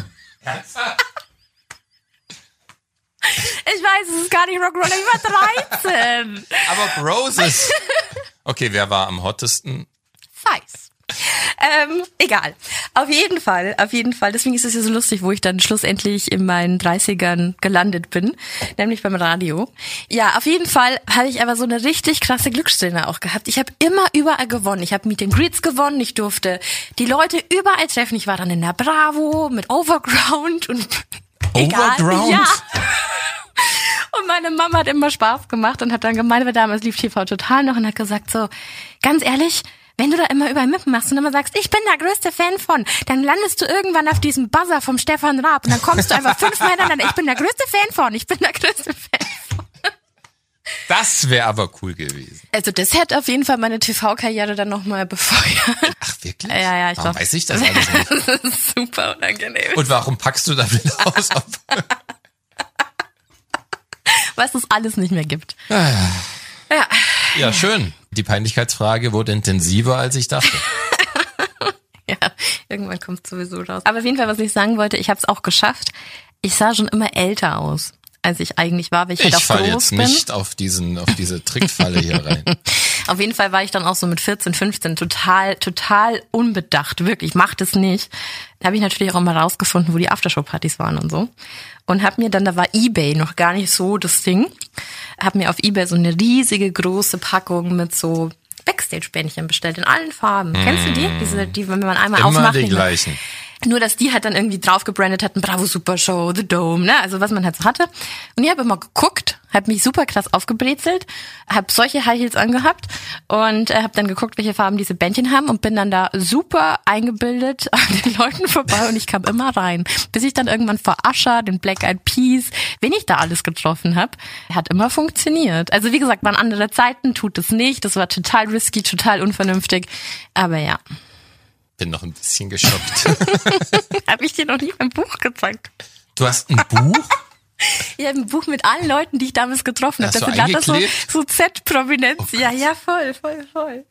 Ich weiß, es ist gar nicht Rock'n'Roll, ich war dreizehn. Aber Broses. Okay, wer war am hottesten? Weiß. Ähm, egal. Auf jeden Fall, auf jeden Fall. Deswegen ist es ja so lustig, wo ich dann schlussendlich in meinen dreißigern gelandet bin, nämlich beim Radio. Ja, auf jeden Fall habe ich aber so eine richtig krasse Glückssträhne auch gehabt. Ich habe immer überall gewonnen. Ich habe Meet and Greets gewonnen. Ich durfte die Leute überall treffen. Ich war dann in der Bravo mit Overground und egal. Overground? Ja. Und meine Mama hat immer Spaß gemacht und hat dann gemeint, weil damals lief T V Total noch und hat gesagt so, ganz ehrlich, wenn du da immer überall mitmachst und immer sagst, ich bin der größte Fan von, dann landest du irgendwann auf diesem Buzzer vom Stefan Raab und dann kommst du einfach fünfmal hintereinander, ich bin der größte Fan von, ich bin der größte Fan von. Das wäre aber cool gewesen. Also das hätte auf jeden Fall meine T V-Karriere dann nochmal befeuert. Ach, wirklich? Ja, ja, ich warum glaub- weiß ich das alles nicht? Das ist super unangenehm. Und warum packst du damit aus? Was es alles nicht mehr gibt. Ah. Ja. Ja, schön. Die Peinlichkeitsfrage wurde intensiver, als ich dachte. Ja, irgendwann kommt es sowieso raus. Aber auf jeden Fall, was ich sagen wollte, ich habe es auch geschafft. Ich sah schon immer älter aus, als ich eigentlich war, weil ich, halt Ich auch falle groß jetzt bin. nicht auf diesen, auf diese Trickfalle hier rein. Auf jeden Fall war ich dann auch so mit vierzehn, fünfzehn total, total unbedacht. Wirklich, macht es nicht. Da habe ich natürlich auch mal rausgefunden, wo die Aftershow-Partys waren und so. Und hab mir dann, da war eBay noch gar nicht so das Ding, hab mir auf eBay so eine riesige große Packung mit so Backstage-Bändchen bestellt in allen Farben. Mm. Kennst du die? Diese, die, wenn man einmal Immer aufmacht. die nicht mehr- gleichen. Nur, dass die halt dann irgendwie drauf gebrandet hatten, Bravo Super Show, The Dome, ne? Also was man halt so hatte. Und ich habe immer geguckt, habe mich super krass aufgebrezelt, habe solche High Heels angehabt und äh, habe dann geguckt, welche Farben diese Bändchen haben und bin dann da super eingebildet an den Leuten vorbei und ich kam immer rein. Bis ich dann irgendwann vor Usher, den Black Eyed Peas, wen ich da alles getroffen habe, hat immer funktioniert. Also wie gesagt, waren andere Zeiten, tut es nicht. Das war total risky, total unvernünftig. Aber ja. Bin noch ein bisschen geschockt. Habe ich dir noch nie mein Buch gezeigt. Du hast ein Buch? Ja, ein Buch mit allen Leuten, die ich damals getroffen habe. Hast du Das sind so, eingeklebt? so Z-Prominenz. Oh ja, ja, voll, voll, voll.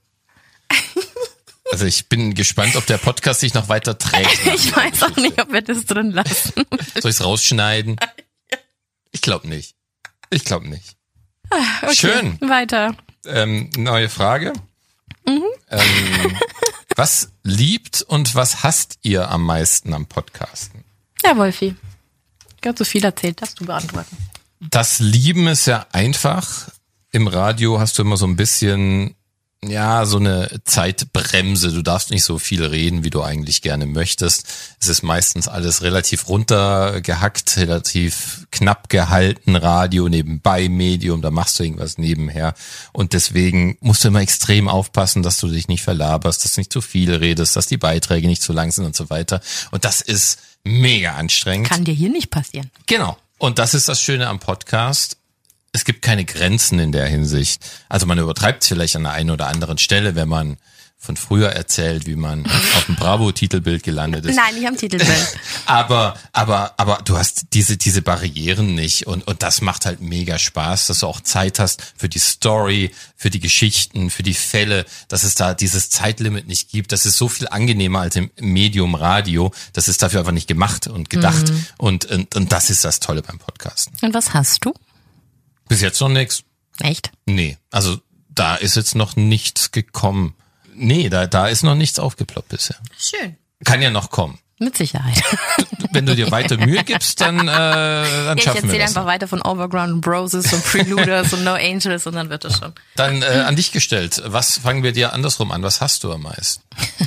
Also ich bin gespannt, ob der Podcast sich noch weiter trägt. Ich weiß auch nicht, ob wir das drin lassen. Soll ich es rausschneiden? Ich glaube nicht. Ich glaube nicht. Okay, schön. Weiter. Ähm, neue Frage. Mhm. Ähm, was liebt und was hasst ihr am meisten am Podcasten? Ja, Wolfi. Ich habe so viel erzählt, darfst du beantworten. Das Lieben ist ja einfach. Im Radio hast du immer so ein bisschen, ja, so eine Zeitbremse. Du darfst nicht so viel reden, wie du eigentlich gerne möchtest. Es ist meistens alles relativ runtergehackt, relativ knapp gehalten, Radio nebenbei, Medium, da machst du irgendwas nebenher. Und deswegen musst du immer extrem aufpassen, dass du dich nicht verlaberst, dass du nicht zu viel redest, dass die Beiträge nicht zu lang sind und so weiter. Und das ist mega anstrengend. Kann dir hier nicht passieren. Genau. Und das ist das Schöne am Podcast. Es gibt keine Grenzen in der Hinsicht. Also man übertreibt es vielleicht an der einen oder anderen Stelle, wenn man von früher erzählt, wie man auf dem Bravo-Titelbild gelandet ist. Nein, nicht am Titelbild. aber, aber, aber du hast diese, diese Barrieren nicht und, und das macht halt mega Spaß, dass du auch Zeit hast für die Story, für die Geschichten, für die Fälle, dass es da dieses Zeitlimit nicht gibt. Das ist so viel angenehmer als im Medium Radio. Das ist dafür einfach nicht gemacht und gedacht. Mhm. Und, und, und das ist das Tolle beim Podcasten. Und was hast du? Bis jetzt noch nichts. Echt? Nee, also da ist jetzt noch nichts gekommen. Nee, da, da ist noch nichts aufgeploppt bisher. Schön. Kann ja noch kommen. Mit Sicherheit. Wenn du dir weiter Mühe gibst, dann, äh, dann ja, schaffen wir das. Ich erzähle einfach weiter von Overground und Broses und Preluders und No Angels und dann wird das schon. Dann äh, an dich gestellt. Was fangen wir dir andersrum an? Was hast du am meisten?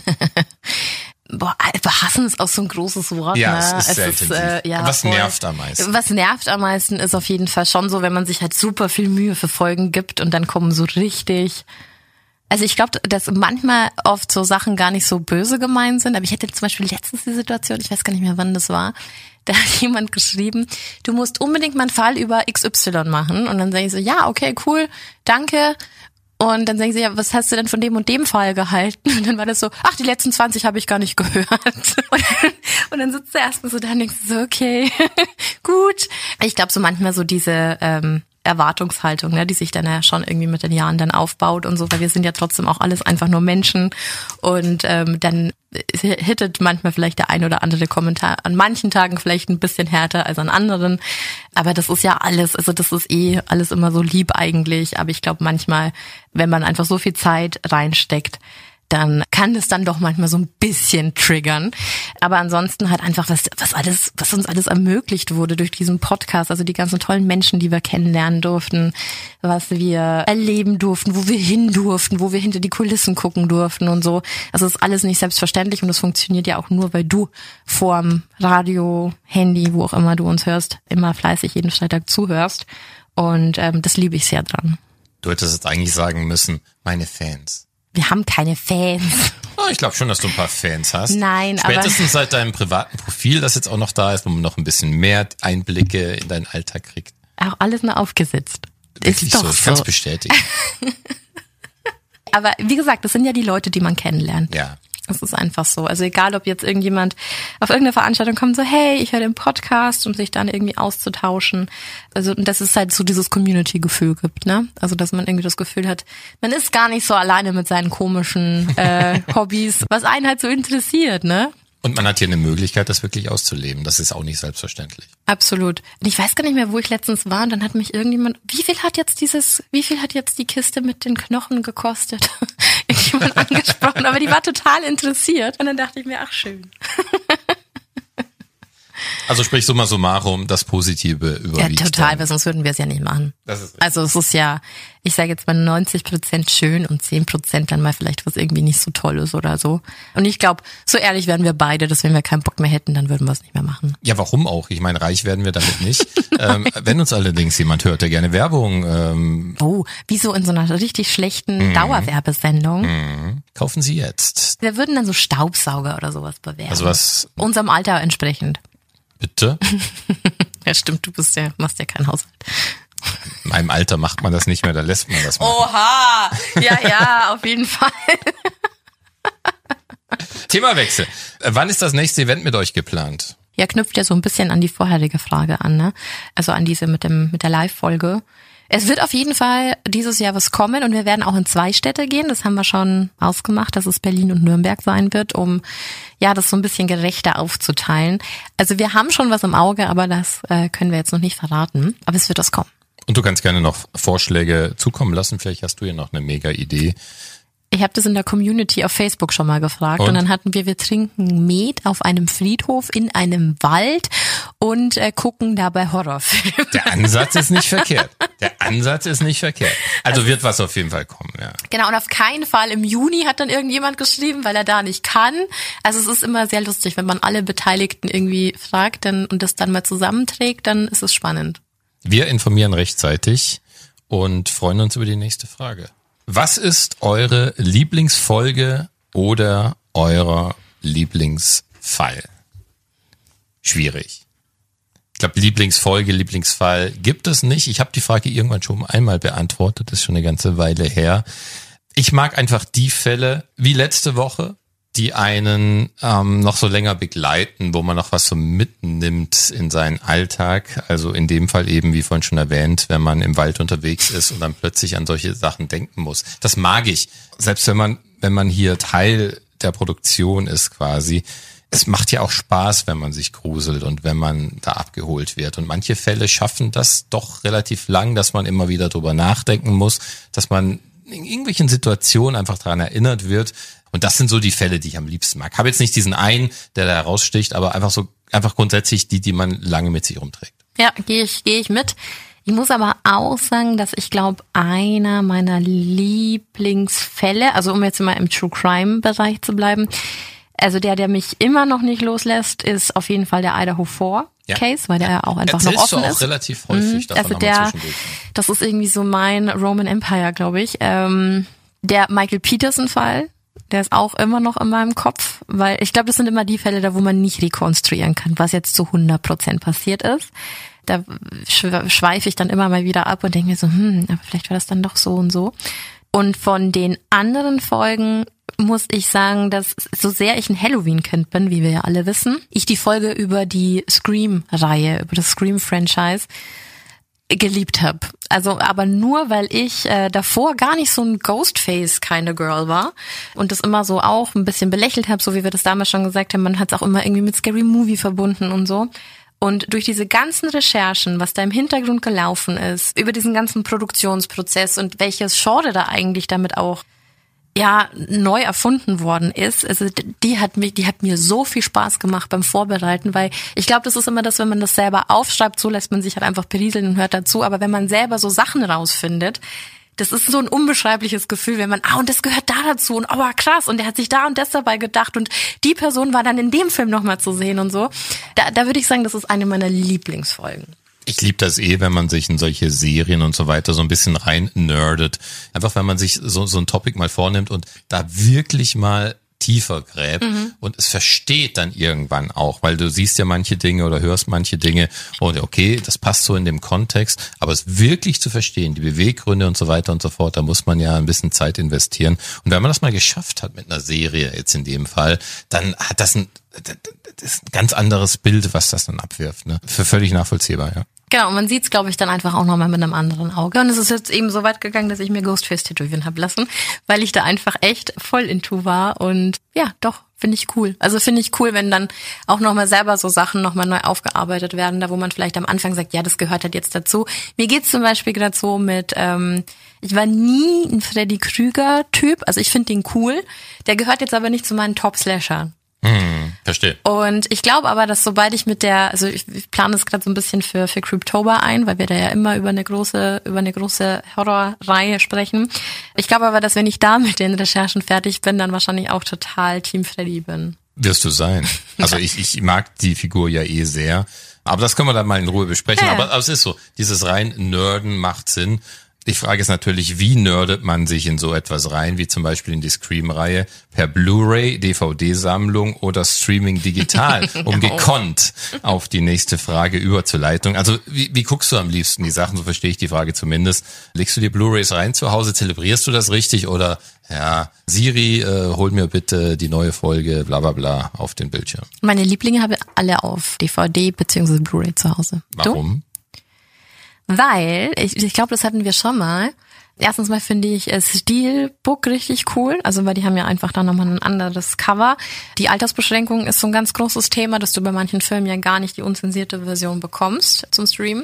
Boah, hassen ist auch so ein großes Wort. Ja, ne? es ist es sehr ist, intensiv. Äh, ja, was voll. nervt am meisten? Was nervt am meisten ist auf jeden Fall schon so, wenn man sich halt super viel Mühe für Folgen gibt und dann kommen so richtig... Also ich glaube, dass manchmal oft so Sachen gar nicht so böse gemeint sind, aber ich hatte zum Beispiel letztens die Situation, ich weiß gar nicht mehr, wann das war, da hat jemand geschrieben, du musst unbedingt mal einen Fall über X Y machen und dann sage ich so, ja, okay, cool, danke. Und dann sagen sie, ja, was hast du denn von dem und dem Fall gehalten? Und dann war das so, ach, die letzten zwanzig habe ich gar nicht gehört. Und dann, und dann sitzt du erstmal so da und denkst so, okay, gut. Ich glaube so manchmal so diese ähm, Erwartungshaltung, ne, die sich dann ja schon irgendwie mit den Jahren dann aufbaut und so, weil wir sind ja trotzdem auch alles einfach nur Menschen und ähm, dann hittet manchmal vielleicht der ein oder andere Kommentar an manchen Tagen vielleicht ein bisschen härter als an anderen, aber das ist ja alles, also das ist eh alles immer so lieb eigentlich, aber ich glaube manchmal, wenn man einfach so viel Zeit reinsteckt, dann kann das dann doch manchmal so ein bisschen triggern. Aber ansonsten halt einfach, was, was alles, was uns alles ermöglicht wurde durch diesen Podcast, also die ganzen tollen Menschen, die wir kennenlernen durften, was wir erleben durften, wo wir hin durften, wo wir hinter die Kulissen gucken durften und so. Also es ist alles nicht selbstverständlich und das funktioniert ja auch nur, weil du vorm Radio, Handy, wo auch immer du uns hörst, immer fleißig jeden Freitag zuhörst. Und ähm, das liebe ich sehr dran. Du hättest jetzt eigentlich sagen müssen, meine Fans. Wir haben keine Fans. Oh, ich glaube schon, dass du ein paar Fans hast. Nein, aber... Spätestens seit deinem privaten Profil, das jetzt auch noch da ist, wo man noch ein bisschen mehr Einblicke in deinen Alltag kriegt. Auch alles nur aufgesetzt. Wirklich ist doch so, ich so. kann es bestätigen. Aber wie gesagt, das sind ja die Leute, die man kennenlernt. Ja. Das ist einfach so. Also egal, ob jetzt irgendjemand auf irgendeine Veranstaltung kommt, so hey, ich höre den Podcast, um sich dann irgendwie auszutauschen. Also dass es halt so dieses Community-Gefühl gibt, ne? Also dass man irgendwie das Gefühl hat, man ist gar nicht so alleine mit seinen komischen äh, Hobbys, was einen halt so interessiert, ne? Und man hat hier eine Möglichkeit, das wirklich auszuleben. Das ist auch nicht selbstverständlich. Absolut. Und ich weiß gar nicht mehr, wo ich letztens war und dann hat mich irgendjemand, wie viel hat jetzt dieses, wie viel hat jetzt die Kiste mit den Knochen gekostet? Irgendjemand angesprochen, aber die war total interessiert und dann dachte ich mir, ach schön. Also sprich summa summarum, das Positive überwiegt. Ja, total, dann. weil sonst würden wir es ja nicht machen. Das ist also es ist ja, ich sage jetzt mal neunzig Prozent schön und zehn Prozent dann mal vielleicht was irgendwie nicht so toll ist oder so. Und ich glaube, so ehrlich wären wir beide, dass wenn wir keinen Bock mehr hätten, dann würden wir es nicht mehr machen. Ja, warum auch? Ich meine, reich werden wir damit nicht. ähm, wenn uns allerdings jemand hört, der gerne Werbung... Ähm, oh, wie so in so einer richtig schlechten Mhm. Dauerwerbesendung. mh, kaufen Sie jetzt. Wir würden dann so Staubsauger oder sowas bewerben. Also was... Unserem Alter entsprechend. Bitte? Ja, stimmt, du bist ja, machst ja keinen Haushalt. In meinem Alter macht man das nicht mehr, da lässt man das machen. Oha! Ja, ja, auf jeden Fall. Themawechsel. Äh, Wann ist das nächste Event mit euch geplant? Ja, knüpft ja so ein bisschen an die vorherige Frage an, ne? Also an diese mit dem mit der Live-Folge. Es wird auf jeden Fall dieses Jahr was kommen und wir werden auch in zwei Städte gehen. Das haben wir schon ausgemacht, dass es Berlin und Nürnberg sein wird, um ja das so ein bisschen gerechter aufzuteilen. Also wir haben schon was im Auge, aber das äh, können wir jetzt noch nicht verraten. Aber es wird was kommen. Und du kannst gerne noch Vorschläge zukommen lassen. Vielleicht hast du ja noch eine mega Idee. Ich habe das in der Community auf Facebook schon mal gefragt und, Und? dann hatten wir, wir trinken Met auf einem Friedhof in einem Wald und äh, gucken dabei Horrorfilme. Der Ansatz ist nicht verkehrt. Der Ansatz ist nicht verkehrt. Also wird was auf jeden Fall kommen, ja. Genau, und auf keinen Fall im Juni hat dann irgendjemand geschrieben, weil er da nicht kann. Also es ist immer sehr lustig, wenn man alle Beteiligten irgendwie fragt dann, und das dann mal zusammenträgt, dann ist es spannend. Wir informieren rechtzeitig und freuen uns über die nächste Frage. Was ist eure Lieblingsfolge oder eurer Lieblingsfall? Schwierig. Ich glaube, Lieblingsfolge, Lieblingsfall gibt es nicht. Ich habe die Frage irgendwann schon einmal beantwortet, das ist schon eine ganze Weile her. Ich mag einfach die Fälle, wie letzte Woche, die einen ähm, noch so länger begleiten, wo man noch was so mitnimmt in seinen Alltag. Also in dem Fall eben, wie vorhin schon erwähnt, wenn man im Wald unterwegs ist und dann plötzlich an solche Sachen denken muss. Das mag ich. Selbst wenn man, wenn man hier Teil der Produktion ist quasi. Es macht ja auch Spaß, wenn man sich gruselt und wenn man da abgeholt wird. Und manche Fälle schaffen das doch relativ lang, dass man immer wieder drüber nachdenken muss, dass man in irgendwelchen Situationen einfach daran erinnert wird. Und das sind so die Fälle, die ich am liebsten mag. Habe jetzt nicht diesen einen, der da heraussticht, aber einfach so, einfach grundsätzlich die, die man lange mit sich rumträgt. Ja, gehe ich, gehe ich mit. Ich muss aber auch sagen, dass ich glaube, einer meiner Lieblingsfälle, also um jetzt mal im True Crime Bereich zu bleiben, also der, der mich immer noch nicht loslässt, ist auf jeden Fall der Idaho vier Ja. Case, weil der ja auch einfach Erzählst noch offen du auch ist. relativ häufig Mhm. davon, Also haben wir der, zwischendurch. das ist irgendwie so mein Roman Empire, glaube ich. Ähm, der Michael Peterson-Fall, der ist auch immer noch in meinem Kopf, weil ich glaube, das sind immer die Fälle, da wo man nicht rekonstruieren kann, was jetzt zu hundert Prozent passiert ist. Da schweife ich dann immer mal wieder ab und denke mir so, hm, aber vielleicht war das dann doch so und so. Und von den anderen Folgen muss ich sagen, dass so sehr ich ein Halloween-Kind bin, wie wir ja alle wissen, ich die Folge über die Scream-Reihe, über das Scream-Franchise geliebt habe. Also aber nur, weil ich äh, davor gar nicht so ein Ghostface kind of Girl war und das immer so auch ein bisschen belächelt habe, so wie wir das damals schon gesagt haben, man hat es auch immer irgendwie mit Scary Movie verbunden und so. Und durch diese ganzen Recherchen, was da im Hintergrund gelaufen ist, über diesen ganzen Produktionsprozess und welches Genre da eigentlich damit auch ja neu erfunden worden ist, also die hat mir, die hat mir so viel Spaß gemacht beim Vorbereiten, weil ich glaube, das ist immer das, wenn man das selber aufschreibt, so lässt man sich halt einfach berieseln und hört dazu, aber wenn man selber so Sachen rausfindet, das ist so ein unbeschreibliches Gefühl, wenn man, ah, und das gehört da dazu und oh, krass, und der hat sich da und das dabei gedacht und die Person war dann in dem Film nochmal zu sehen und so. Da, da würde ich sagen, das ist eine meiner Lieblingsfolgen. Ich liebe das eh, wenn man sich in solche Serien und so weiter so ein bisschen rein nerdet. Einfach, wenn man sich so, so ein Topic mal vornimmt und da wirklich mal tiefer gräbt mhm. und es versteht dann irgendwann auch, weil du siehst ja manche Dinge oder hörst manche Dinge und okay, das passt so in dem Kontext, aber es wirklich zu verstehen, die Beweggründe und so weiter und so fort, da muss man ja ein bisschen Zeit investieren. Und wenn man das mal geschafft hat mit einer Serie, jetzt in dem Fall, dann hat das ein, das ist ein ganz anderes Bild, was das dann abwirft. Ne? Für völlig nachvollziehbar, ja. Genau, und man sieht's, glaube ich, dann einfach auch nochmal mit einem anderen Auge. Und es ist jetzt eben so weit gegangen, dass ich mir Ghostface tätowieren habe lassen, weil ich da einfach echt voll into war. Und ja, doch, finde ich cool. Also finde ich cool, wenn dann auch nochmal selber so Sachen nochmal neu aufgearbeitet werden, da wo man vielleicht am Anfang sagt, ja, das gehört halt jetzt dazu. Mir geht's zum Beispiel gerade so mit, ähm, ich war nie ein Freddy Krüger-Typ, also ich finde den cool. Der gehört jetzt aber nicht zu meinen Top-Slashern. Hm, verstehe. Und ich glaube aber, dass sobald ich mit der, also ich, ich plane das gerade so ein bisschen für für Creeptober ein, weil wir da ja immer über eine große über eine große Horrorreihe sprechen. Ich glaube aber, dass wenn ich da mit den Recherchen fertig bin, dann wahrscheinlich auch total Team Freddy bin. Wirst du sein. Also ich, ich mag die Figur ja eh sehr. Aber das können wir dann mal in Ruhe besprechen. Ja. Aber, aber es ist so, dieses rein Nerden macht Sinn. Die Frage ist natürlich, wie nerdet man sich in so etwas rein, wie zum Beispiel in die Scream-Reihe, per Blu-ray, D V D-Sammlung oder Streaming digital, um gekonnt auf die nächste Frage überzuleiten. Also wie, wie guckst du am liebsten die Sachen, so verstehe ich die Frage zumindest. Legst du die Blu-rays rein zu Hause, zelebrierst du das richtig oder, ja, Siri, äh, hol mir bitte die neue Folge, bla bla bla, auf den Bildschirm. Meine Lieblinge habe ich alle auf D V D bzw. Blu-ray zu Hause. Warum? Du? Weil, ich, ich glaube, das hatten wir schon mal. Erstens mal finde ich äh, Steelbook richtig cool, also weil die haben ja einfach da nochmal ein anderes Cover. Die Altersbeschränkung ist so ein ganz großes Thema, dass du bei manchen Filmen ja gar nicht die unzensierte Version bekommst zum Streamen.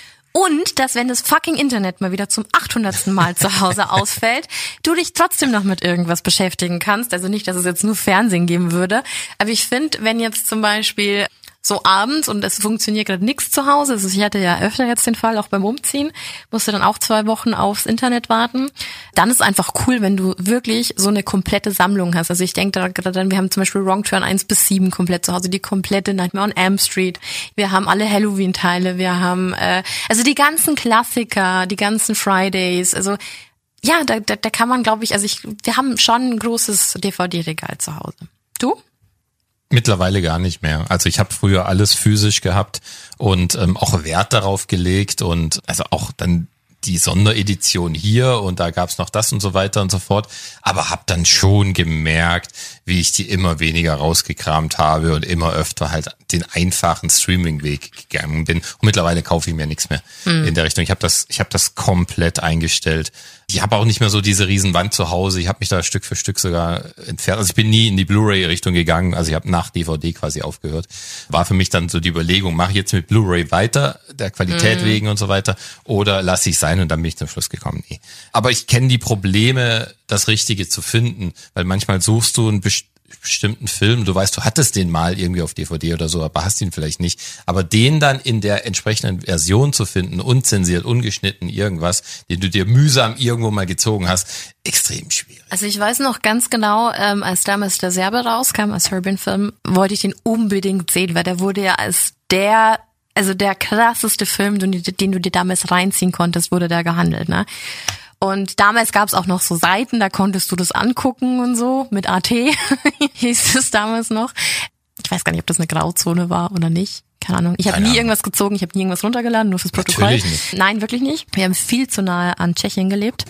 Und, dass wenn das fucking Internet mal wieder zum achthundertsten Mal zu Hause ausfällt, du dich trotzdem noch mit irgendwas beschäftigen kannst. Also nicht, dass es jetzt nur Fernsehen geben würde. Aber ich finde, wenn jetzt zum Beispiel so abends und es funktioniert gerade nichts zu Hause, also ich hatte ja öfter jetzt den Fall, auch beim Umziehen, musste dann auch zwei Wochen aufs Internet warten, dann ist einfach cool, wenn du wirklich so eine komplette Sammlung hast. Also ich denke da gerade dann, wir haben zum Beispiel Wrong Turn eins bis sieben komplett zu Hause, die komplette Nightmare on Elm Street, wir haben alle Halloween-Teile, wir haben äh, also die ganzen Klassiker, die ganzen Fridays, also ja, da, da, da kann man, glaube ich, also ich, wir haben schon ein großes D V D-Regal zu Hause. Du? Mittlerweile gar nicht mehr. Also ich habe früher alles physisch gehabt und ähm, auch Wert darauf gelegt und also auch dann die Sonderedition hier und da gab's noch das und so weiter und so fort. Aber habe dann schon gemerkt, wie ich die immer weniger rausgekramt habe und immer öfter halt den einfachen Streaming-Weg gegangen bin. Und mittlerweile kaufe ich mir nichts mehr mhm. in der Richtung. Ich habe das, ich habe das komplett eingestellt. Ich habe auch nicht mehr so diese Riesenwand zu Hause. Ich habe mich da Stück für Stück sogar entfernt. Also ich bin nie in die Blu-ray-Richtung gegangen. Also ich habe nach D V D quasi aufgehört. War für mich dann so die Überlegung, mache ich jetzt mit Blu-ray weiter, der Qualität mhm. wegen und so weiter, oder lasse ich sein? Und dann bin ich zum Schluss gekommen, nee. Aber ich kenne die Probleme, das Richtige zu finden, weil manchmal suchst du einen best- bestimmten Film, du weißt, du hattest den mal irgendwie auf D V D oder so, aber hast ihn vielleicht nicht. Aber den dann in der entsprechenden Version zu finden, unzensiert, ungeschnitten, irgendwas, den du dir mühsam irgendwo mal gezogen hast, extrem schwierig. Also ich weiß noch ganz genau, ähm, als damals der Serbe rauskam, als Serbian-Film, wollte ich den unbedingt sehen, weil der wurde ja als der, also der krasseste Film, den, den du dir damals reinziehen konntest, wurde da gehandelt, ne? Und damals gab's auch noch so Seiten, da konntest du das angucken und so, mit A T hieß es damals noch. Ich weiß gar nicht, ob das eine Grauzone war oder nicht. Keine Ahnung. Ich habe nie irgendwas gezogen, ich habe nie irgendwas runtergeladen, nur fürs Protokoll. Natürlich nicht. Nein, wirklich nicht. Wir haben viel zu nahe an Tschechien gelebt.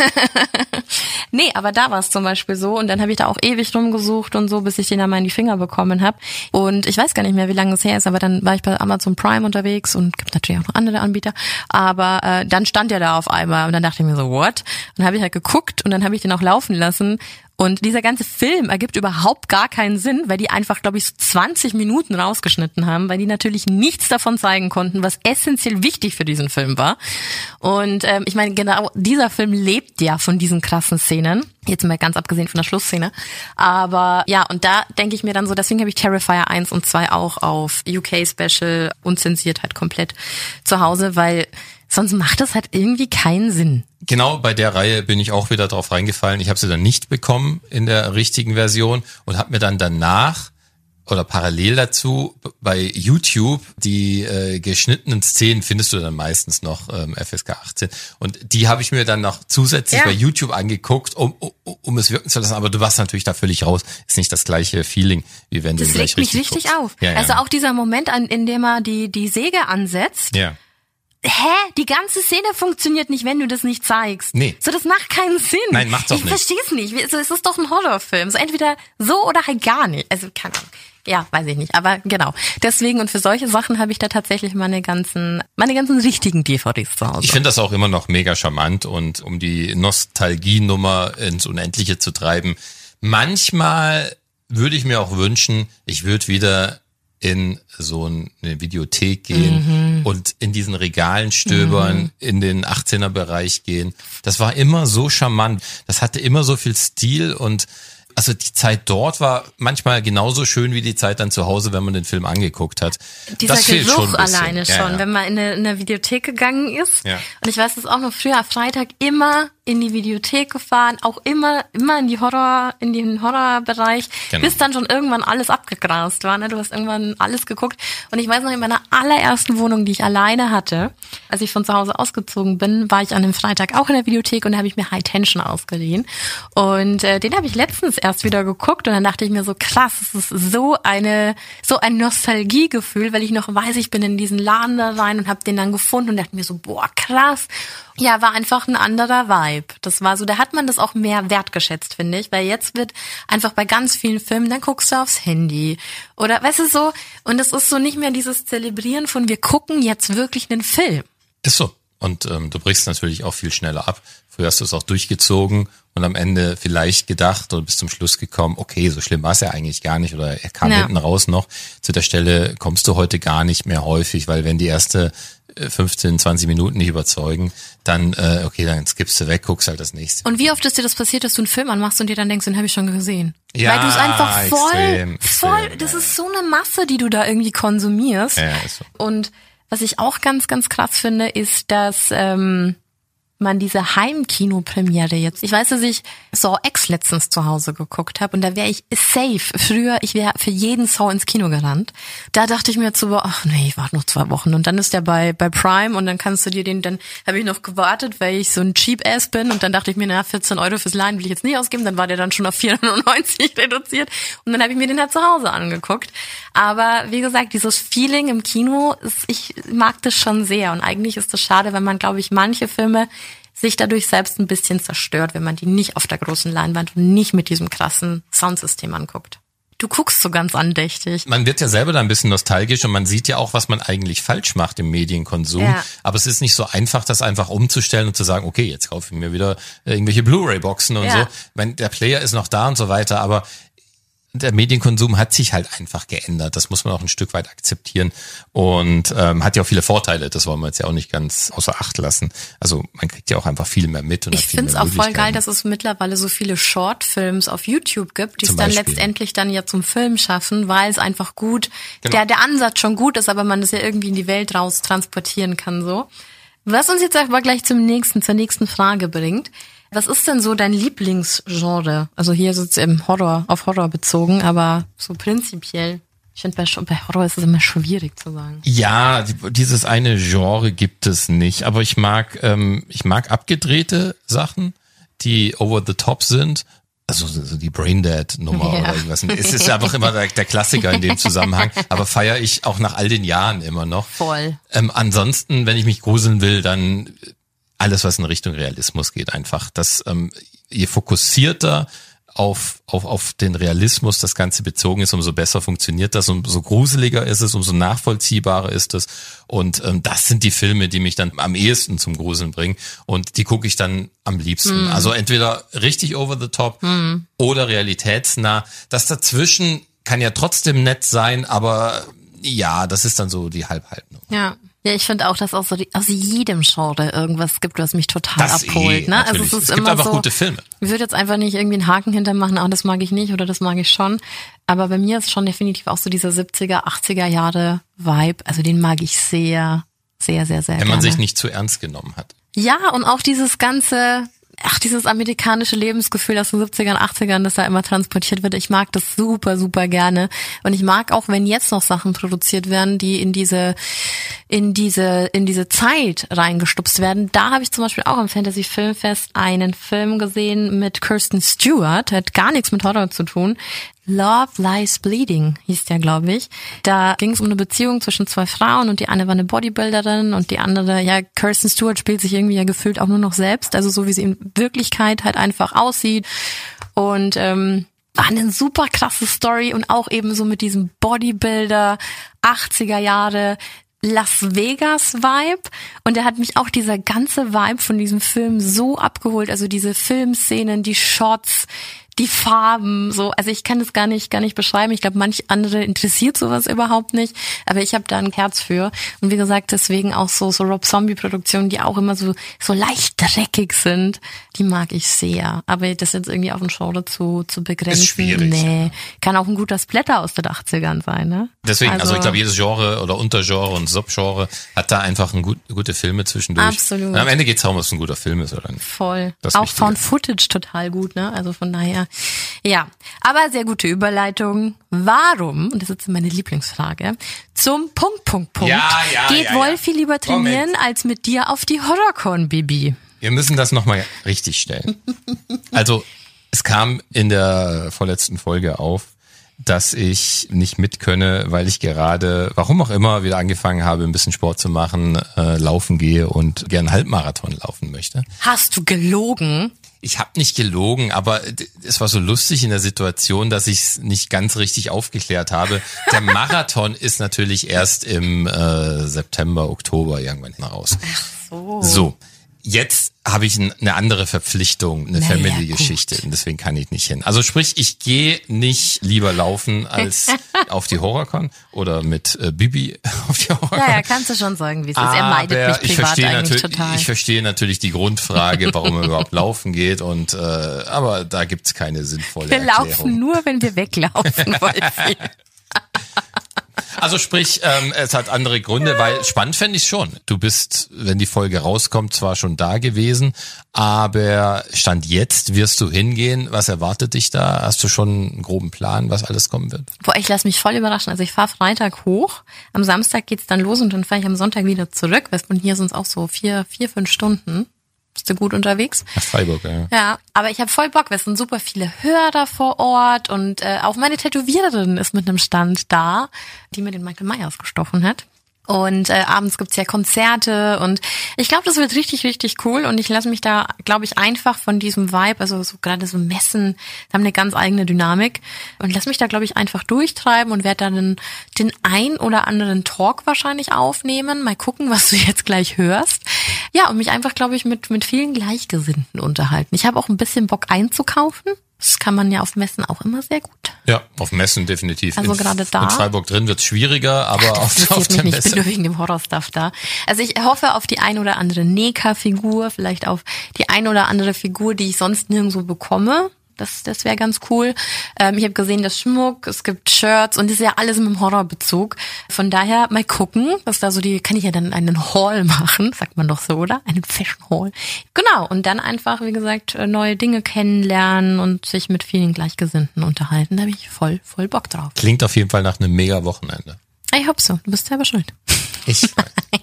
Nee, aber da war es zum Beispiel so und dann habe ich da auch ewig rumgesucht und so, bis ich den dann mal in die Finger bekommen habe. Und ich weiß gar nicht mehr, wie lange es her ist, aber dann war ich bei Amazon Prime unterwegs und gibt natürlich auch noch andere Anbieter. Aber äh, dann stand der da auf einmal und dann dachte ich mir so, what? Und dann habe ich halt geguckt und dann habe ich den auch laufen lassen. Und dieser ganze Film ergibt überhaupt gar keinen Sinn, weil die einfach, glaube ich, so zwanzig Minuten rausgeschnitten haben, weil die natürlich nichts davon zeigen konnten, was essentiell wichtig für diesen Film war. Und ähm, ich meine, genau dieser Film lebt ja von diesen krassen Szenen. Jetzt mal ganz abgesehen von der Schlussszene. Aber ja, und da denke ich mir dann so, deswegen habe ich Terrifier eins und zwei auch auf U K-Special unzensiert halt komplett zu Hause, weil sonst macht das halt irgendwie keinen Sinn. Genau, bei der Reihe bin ich auch wieder drauf reingefallen. Ich habe sie dann nicht bekommen in der richtigen Version und habe mir dann danach oder parallel dazu bei YouTube die äh, geschnittenen Szenen findest du dann meistens noch ähm, F S K achtzehn und die habe ich mir dann noch zusätzlich ja. bei YouTube angeguckt, um, um um es wirken zu lassen, aber du warst natürlich da völlig raus. Ist nicht das gleiche Feeling, wie wenn das du gleich richtig Das regt mich richtig guckst. auf. Ja, ja. Also auch dieser Moment, an, in dem er die die Säge ansetzt. Ja. Hä? Die ganze Szene funktioniert nicht, wenn du das nicht zeigst. Nee. So, das macht keinen Sinn. Nein, macht's auch ich nicht. Ich versteh's nicht. So, es ist doch ein Horrorfilm. So entweder so oder halt gar nicht. Also, keine Ahnung. Ja, weiß ich nicht. Aber genau. Deswegen und für solche Sachen habe ich da tatsächlich meine ganzen, meine ganzen richtigen D V Ds zu Hause. Ich finde das auch immer noch mega charmant und um die Nostalgienummer ins Unendliche zu treiben. Manchmal würde ich mir auch wünschen, ich würde wieder in so eine Videothek gehen mhm. und in diesen Regalen stöbern, mhm. in den achtzehner Bereich gehen. Das war immer so charmant. Das hatte immer so viel Stil und also die Zeit dort war manchmal genauso schön wie die Zeit dann zu Hause, wenn man den Film angeguckt hat. Dieser das fehlt Geruch schon ein bisschen. alleine schon, ja, ja. wenn man in eine, in eine Videothek gegangen ist. Ja. Und ich weiß, das auch noch früher, Freitag immer in die Videothek gefahren, auch immer immer in die Horror, in den Horrorbereich, Genau. bis dann schon irgendwann alles abgegrast war. Ne? Du hast irgendwann alles geguckt. Und ich weiß noch, in meiner allerersten Wohnung, die ich alleine hatte, als ich von zu Hause ausgezogen bin, war ich an dem Freitag auch in der Videothek und da habe ich mir High Tension ausgeliehen. Und äh, den habe ich letztens erst wieder geguckt und dann dachte ich mir so, krass, es ist so eine so ein Nostalgiegefühl, weil ich noch weiß, ich bin in diesen Laden da rein und habe den dann gefunden und dachte mir so, boah, krass. Ja, war einfach ein anderer Vibe. Das war so, da hat man das auch mehr wertgeschätzt, finde ich, weil jetzt wird einfach bei ganz vielen Filmen, dann guckst du aufs Handy oder weißt du so, und es ist so nicht mehr dieses Zelebrieren von wir gucken jetzt wirklich einen Film. Ist so. Und ähm, du brichst natürlich auch viel schneller ab. Früher hast du es auch durchgezogen und am Ende vielleicht gedacht oder bis zum Schluss gekommen, okay, so schlimm war es ja eigentlich gar nicht oder er kam Ja. hinten raus noch. Zu der Stelle kommst du heute gar nicht mehr häufig, weil wenn die erste äh, fünfzehn, zwanzig Minuten nicht überzeugen, dann, äh, okay, dann skippst du weg, guckst halt das nächste. Und wie oft ist dir das passiert, dass du einen Film anmachst und dir dann denkst, den habe ich schon gesehen? Ja, Weil du es einfach voll, extrem, voll, extrem, das ja. ist so eine Masse, die du da irgendwie konsumierst. Ja, ist so. Und was ich auch ganz, ganz krass finde, ist, dass ähm, man diese Heimkino-Premiere jetzt, ich weiß, dass ich Saw X letztens zu Hause geguckt habe und da wäre ich safe. Früher, ich wäre für jeden Saw ins Kino gerannt. Da dachte ich mir jetzt so, ach nee, ich warte noch zwei Wochen und dann ist der bei bei Prime und dann kannst du dir den, dann habe ich noch gewartet, weil ich so ein Cheap-Ass bin und dann dachte ich mir, na, vierzehn Euro fürs Leihen will ich jetzt nicht ausgeben, dann war der dann schon auf vier neunundneunzig reduziert und dann habe ich mir den halt zu Hause angeguckt. Aber wie gesagt, dieses Feeling im Kino, ist, ich mag das schon sehr und eigentlich ist das schade, wenn man, glaube ich, manche Filme sich dadurch selbst ein bisschen zerstört, wenn man die nicht auf der großen Leinwand und nicht mit diesem krassen Soundsystem anguckt. Du guckst so ganz andächtig. Man wird ja selber da ein bisschen nostalgisch und man sieht ja auch, was man eigentlich falsch macht im Medienkonsum. Ja. Aber es ist nicht so einfach, das einfach umzustellen und zu sagen, okay, jetzt kaufe ich mir wieder irgendwelche Blu-ray-Boxen und Ja. so. Ich meine, der Player ist noch da und so weiter, aber der Medienkonsum hat sich halt einfach geändert. Das muss man auch ein Stück weit akzeptieren und ähm, hat ja auch viele Vorteile. Das wollen wir jetzt ja auch nicht ganz außer Acht lassen. Also man kriegt ja auch einfach viel mehr mit. Und Ich hat viel finde es mehr auch voll geil, Möglichkeiten. dass es mittlerweile so viele Shortfilms auf YouTube gibt, die es Zum dann Beispiel. letztendlich dann ja zum Film schaffen, weil es einfach gut, Genau. der, der Ansatz schon gut ist, aber man das ja irgendwie in die Welt raus transportieren kann, so. Was uns jetzt aber gleich zum nächsten, zur nächsten Frage bringt. Was ist denn so dein Lieblingsgenre? Also hier ist es im Horror, auf Horror bezogen, aber so prinzipiell. Ich finde, bei, bei Horror ist es immer schwierig zu sagen. Ja, die- dieses eine Genre gibt es nicht, aber ich mag, ähm, ich mag abgedrehte Sachen, die over the top sind. Also so so die Braindead-Nummer Ja. oder irgendwas. Es ist einfach immer der, der Klassiker in dem Zusammenhang, aber feiere ich auch nach all den Jahren immer noch. Voll. Ähm, ansonsten, wenn ich mich gruseln will, dann alles, was in Richtung Realismus geht, einfach. Das, ähm, je fokussierter auf, auf, auf den Realismus das Ganze bezogen ist, umso besser funktioniert das, umso gruseliger ist es, umso nachvollziehbarer ist es. Und ähm, das sind die Filme, die mich dann am ehesten zum Gruseln bringen. Und die gucke ich dann am liebsten. Mhm. Also entweder richtig over the top Mhm. oder realitätsnah. Das dazwischen kann ja trotzdem nett sein, aber ja, das ist dann so die Halb-Halb-Nummer. Ja. Ja, ich finde auch, dass aus, so die, aus jedem Genre irgendwas gibt, was mich total Das abholt. eh, Ne? Also natürlich. es ist Es gibt immer einfach so, gute Filme. Ich würde jetzt einfach nicht irgendwie einen Haken hintermachen, ah, das mag ich nicht oder das mag ich schon. Aber bei mir ist schon definitiv auch so dieser siebziger, achtziger Jahre Vibe. Also den mag ich sehr, sehr, sehr, sehr Wenn gerne. man sich nicht zu ernst genommen hat. Ja, und auch dieses ganze, ach, dieses amerikanische Lebensgefühl aus den siebzigern, achtzigern, das da immer transportiert wird. Ich mag das super, super gerne. Und ich mag auch, wenn jetzt noch Sachen produziert werden, die in diese, in diese, in diese Zeit reingestupst werden. Da habe ich zum Beispiel auch am Fantasy Filmfest einen Film gesehen mit Kirsten Stewart. Hat gar nichts mit Horror zu tun. Love Lies Bleeding hieß der, glaube ich. Da ging es um eine Beziehung zwischen zwei Frauen und die eine war eine Bodybuilderin und die andere, ja, Kirsten Stewart spielt sich irgendwie ja gefühlt auch nur noch selbst, also so wie sie in Wirklichkeit halt einfach aussieht. Und ähm, war eine super krasse Story und auch eben so mit diesem Bodybuilder, achtziger Jahre Las Vegas Vibe. Und er hat mich auch dieser ganze Vibe von diesem Film so abgeholt, also diese Filmszenen, die Shots, die Farben, so, also ich kann das gar nicht, gar nicht beschreiben. Ich glaube, manch andere interessiert sowas überhaupt nicht, aber ich habe da ein Herz für. Und wie gesagt, deswegen auch so, so Rob Zombie Produktionen, die auch immer so, so leicht dreckig sind, die mag ich sehr. Aber das jetzt irgendwie auf ein Genre zu, zu begrenzen, ist schwierig. Nee, kann auch ein guter Splatter aus den achtzigern sein, ne? Deswegen, also, Also- ich glaube, jedes Genre oder Untergenre und Subgenre hat da einfach ein gut, gute Filme zwischendurch. Absolut. Und am Ende geht's darum, ob es ein guter Film ist oder nicht. Voll. Das Auch Wichtige. Found Footage total gut, ne? Also von daher. Ja, aber sehr gute Überleitung. Warum, und das ist jetzt meine Lieblingsfrage, zum Punkt, Punkt, Punkt, Ja, ja, geht ja, ja. Wolfi lieber trainieren, Moment. als mit dir auf die Horrorcon, Bibi? Wir müssen das nochmal richtig stellen. Also, es kam in der vorletzten Folge auf, dass ich nicht mitkönne, weil ich gerade, warum auch immer, wieder angefangen habe, ein bisschen Sport zu machen, äh, laufen gehe und gern Halbmarathon laufen möchte. Hast du gelogen? Ich habe nicht gelogen, aber es war so lustig in der Situation, dass ich es nicht ganz richtig aufgeklärt habe. Der Marathon ist natürlich erst im äh, September, Oktober irgendwann raus. So. So, jetzt habe ich n- eine andere Verpflichtung, eine Naja, Family-Geschichte, und deswegen kann ich nicht hin. Also sprich, ich gehe nicht lieber laufen als auf die Horrorcon oder mit äh, Bibi auf die Horrorcon. Ja, ja, kannst du schon sagen, wie es ist. Er meidet Aber mich ich privat verstehe eigentlich natürlich, total. ich verstehe natürlich die Grundfrage, warum er überhaupt laufen geht, und äh, aber da gibt's keine sinnvolle Wir Erklärung. laufen nur, wenn wir weglaufen, Wolfi. Also sprich, ähm, es hat andere Gründe, weil spannend fände ich schon. Du bist, wenn die Folge rauskommt, zwar schon da gewesen, aber Stand jetzt wirst du hingehen. Was erwartet dich da? Hast du schon einen groben Plan, was alles kommen wird? Boah, ich lasse mich voll überraschen. Also ich fahre Freitag hoch, am Samstag geht's dann los und dann fahre ich am Sonntag wieder zurück. Weil von hier sind es auch so vier, vier, fünf Stunden. Bist du gut unterwegs? Nach Freiburg, ja. Ja, aber ich habe voll Bock, weil es sind super viele Hörer vor Ort und äh, auch meine Tätowiererin ist mit einem Stand da, die mir den Michael Myers gestochen hat. Und äh, abends gibt's ja Konzerte und ich glaube, das wird richtig, richtig cool und ich lasse mich da, glaube ich, einfach von diesem Vibe, also so gerade so Messen, haben eine ganz eigene Dynamik und lass mich da, glaube ich, einfach durchtreiben und werde dann den, den ein oder anderen Talk wahrscheinlich aufnehmen, mal gucken, was du jetzt gleich hörst. Ja, und mich einfach, glaube ich, mit mit vielen Gleichgesinnten unterhalten. Ich habe auch ein bisschen Bock einzukaufen. Das kann man ja auf Messen auch immer sehr gut. Ja, auf Messen definitiv. Also in, gerade da. In Freiburg drin wird's schwieriger, aber Das auf, auf interessiert der mich nicht, ich bin Messe. nur wegen dem Horrorstuff da. Also ich hoffe auf die ein oder andere Neka-Figur, vielleicht auf die ein oder andere Figur, die ich sonst nirgendwo bekomme. Das, das wäre ganz cool. Ähm, ich habe gesehen, das Schmuck, es gibt Shirts und das ist ja alles mit dem Horrorbezug. Von daher mal gucken, was da so die, kann ich ja dann einen Haul machen, sagt man doch so, oder? Einen Fashion Haul. Genau, und dann einfach, wie gesagt, neue Dinge kennenlernen und sich mit vielen Gleichgesinnten unterhalten. Da habe ich voll, voll Bock drauf. Klingt auf jeden Fall nach einem mega Wochenende. Ich hoffe so, du bist selber schuld. Ich weiß.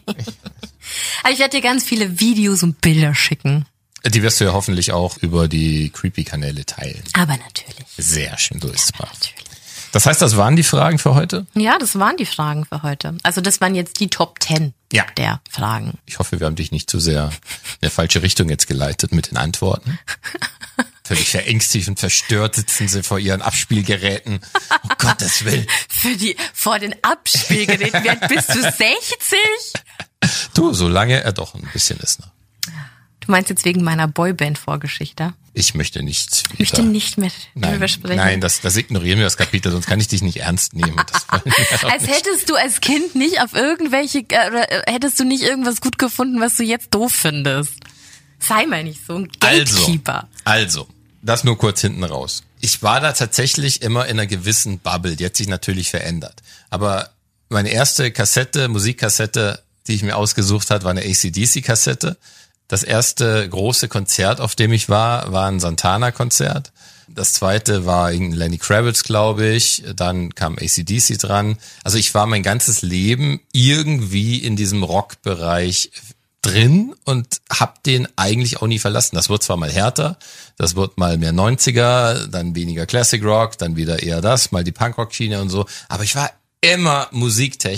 Also ich werde dir ganz viele Videos und Bilder schicken. Die wirst du ja hoffentlich auch über die Creepy-Kanäle teilen. Aber natürlich. Sehr schön, so ist es. Natürlich. Das heißt, das waren die Fragen für heute? Ja, das waren die Fragen für heute. Also das waren jetzt die Top Ten Ja. der Fragen. Ich hoffe, wir haben dich nicht zu sehr in der falsche Richtung jetzt geleitet mit den Antworten. Völlig verängstigt und verstört sitzen sie vor ihren Abspielgeräten. Um Gottes Willen. Für die, vor den Abspielgeräten, wie alt bist du, sechzig? Du, solange er doch ein bisschen ist noch. Du meinst jetzt wegen meiner Boyband-Vorgeschichte? Ich möchte nichts wieder. Ich möchte nicht mehr Nein, darüber sprechen. nein, das, das ignorieren wir das Kapitel, sonst kann ich dich nicht ernst nehmen. Das wollen wir auch Als nicht. hättest du als Kind nicht auf irgendwelche, äh, oder äh, hättest du nicht irgendwas gut gefunden, was du jetzt doof findest. Sei mal nicht so ein Gatekeeper. Also, also, das nur kurz hinten raus. Ich war da tatsächlich immer in einer gewissen Bubble, die hat sich natürlich verändert. Aber meine erste Kassette, Musikkassette, die ich mir ausgesucht hat, war eine A C D C-Kassette. Das erste große Konzert, auf dem ich war, war ein Santana-Konzert. Das zweite war irgendein Lenny Kravitz, glaube ich. Dann kam A C D C dran. Also ich war mein ganzes Leben irgendwie in diesem Rockbereich drin und hab den eigentlich auch nie verlassen. Das wird zwar mal härter, das wird mal mehr neunziger, dann weniger Classic Rock, dann wieder eher das, mal die Punkrock-Schiene und so. Aber ich war immer musiktechnisch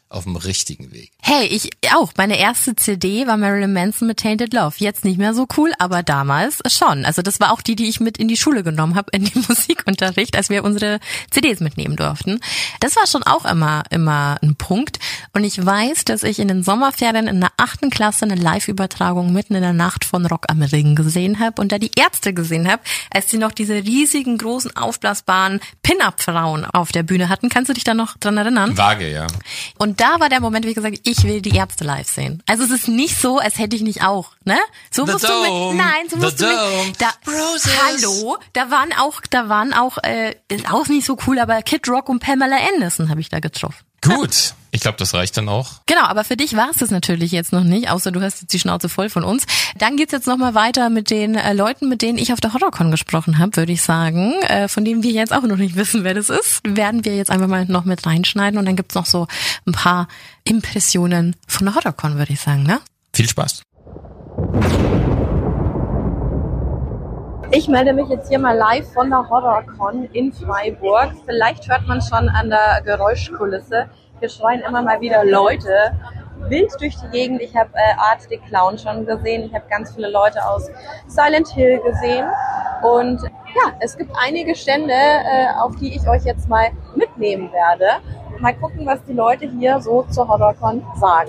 auf dem richtigen Weg. Hey, ich auch. Meine erste C D war Marilyn Manson mit Tainted Love. Jetzt nicht mehr so cool, aber damals schon. Also das war auch die, die ich mit in die Schule genommen habe, in den Musikunterricht, als wir unsere C Ds mitnehmen durften. Das war schon auch immer immer ein Punkt. Und ich weiß, dass ich in den Sommerferien in der achten Klasse eine Live-Übertragung mitten in der Nacht von Rock am Ring gesehen habe und da die Ärzte gesehen habe, als sie noch diese riesigen, großen, aufblasbaren Pin-Up-Frauen auf der Bühne hatten. Kannst du dich da noch dran erinnern? Vage, ja. Und da war der Moment, wie ich gesagt habe, ich will die Ärzte live sehen. Also es ist nicht so, als hätte ich nicht auch, ne? So The musst Dome. du mit, nein, so musst The du Dome. mit, da, Roses. hallo, da waren auch, da waren auch, äh, ist auch nicht so cool, aber Kid Rock und Pamela Anderson habe ich da getroffen. Gut, ich glaube, das reicht dann auch. Genau, aber für dich war es das natürlich jetzt noch nicht, außer du hast jetzt die Schnauze voll von uns. Dann geht's jetzt nochmal weiter mit den äh, Leuten, mit denen ich auf der HorrorCon gesprochen habe, würde ich sagen, äh, von denen wir jetzt auch noch nicht wissen, wer das ist. Werden wir jetzt einfach mal noch mit reinschneiden und dann gibt's noch so ein paar Impressionen von der HorrorCon, würde ich sagen, ne? Viel Spaß. Ich melde mich jetzt hier mal live von der HorrorCon in Freiburg. Vielleicht hört man schon an der Geräuschkulisse. Hier schreien immer mal wieder Leute wild durch die Gegend. Ich habe äh, Art the Clown schon gesehen. Ich habe ganz viele Leute aus Silent Hill gesehen. Und ja, es gibt einige Stände, äh, auf die ich euch jetzt mal mitnehmen werde. Mal gucken, was die Leute hier so zur HorrorCon sagen.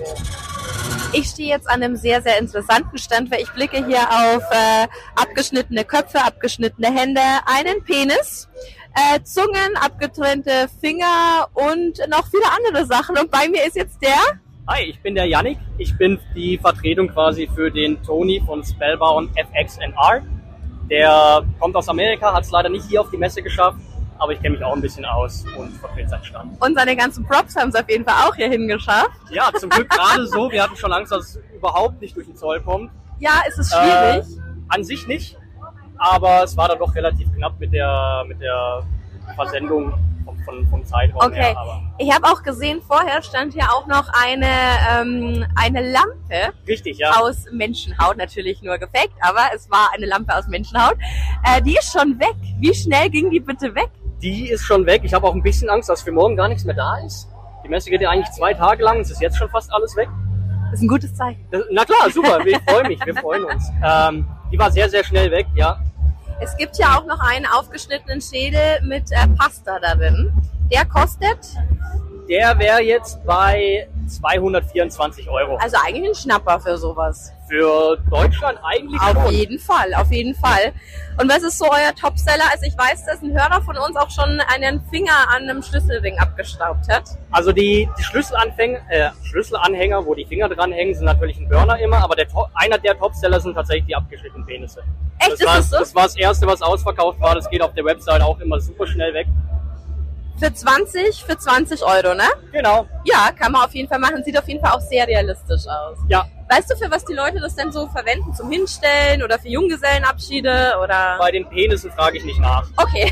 Ich stehe jetzt an einem sehr, sehr interessanten Stand, weil ich blicke hier auf äh, abgeschnittene Köpfe, abgeschnittene Hände, einen Penis, äh, Zungen, abgetrennte Finger und noch viele andere Sachen. Und bei mir ist jetzt der... Hi, ich bin der Yannick. Ich bin die Vertretung quasi für den Tony von Spellbound F X N R. Der kommt aus Amerika, hat es leider nicht hier auf die Messe geschafft. Aber ich kenne mich auch ein bisschen aus und vertrete seinen Stand. Und seine ganzen Props haben es auf jeden Fall auch hierhin geschafft. Ja, zum Glück gerade so. Wir hatten schon Angst, dass es überhaupt nicht durch den Zoll kommt. Ja, es ist schwierig. Äh, an sich nicht, aber es war dann doch relativ knapp mit der mit der Versendung vom, vom, vom Zeitraum Okay. her. Aber Ich habe auch gesehen, vorher stand hier auch noch eine ähm, eine Lampe richtig, ja. aus Menschenhaut, natürlich nur gefaked, aber es war eine Lampe aus Menschenhaut. Äh, die ist schon weg. Wie schnell ging die bitte weg? Die ist schon weg. Ich habe auch ein bisschen Angst, dass für morgen gar nichts mehr da ist. Die Messe geht ja eigentlich zwei Tage lang. Es ist jetzt schon fast alles weg. Das ist ein gutes Zeichen. Das, na klar, super. Ich freue mich. Wir freuen uns. Ähm, die war sehr, sehr schnell weg, ja. Es gibt ja auch noch einen aufgeschnittenen Schädel mit äh, Pasta darin. Der kostet, Der wäre jetzt bei zweihundertvierundzwanzig Euro. also eigentlich ein Schnapper für sowas. Für Deutschland eigentlich Auf schon. jeden Fall, auf jeden Fall. Und was ist so euer Topseller? Also ich weiß, dass ein Hörer von uns auch schon einen Finger an einem Schlüsselring abgestaubt hat. Also die, die Schlüsselanfänger, äh, Schlüsselanhänger, wo die Finger dran hängen, sind natürlich ein Burner immer, aber der, To- einer der Topseller sind tatsächlich die abgeschnittenen Penisse. Echt, das ist war, das so? Das war das erste, was ausverkauft war. Das geht auf der Website auch immer super schnell weg. Für zwanzig, für zwanzig Euro, ne? Genau. Ja, kann man auf jeden Fall machen. Sieht auf jeden Fall auch sehr realistisch aus. Ja, Weißt du, für was die Leute das denn so verwenden? Zum Hinstellen oder für Junggesellenabschiede oder? bei den Penissen frage ich nicht nach. Okay.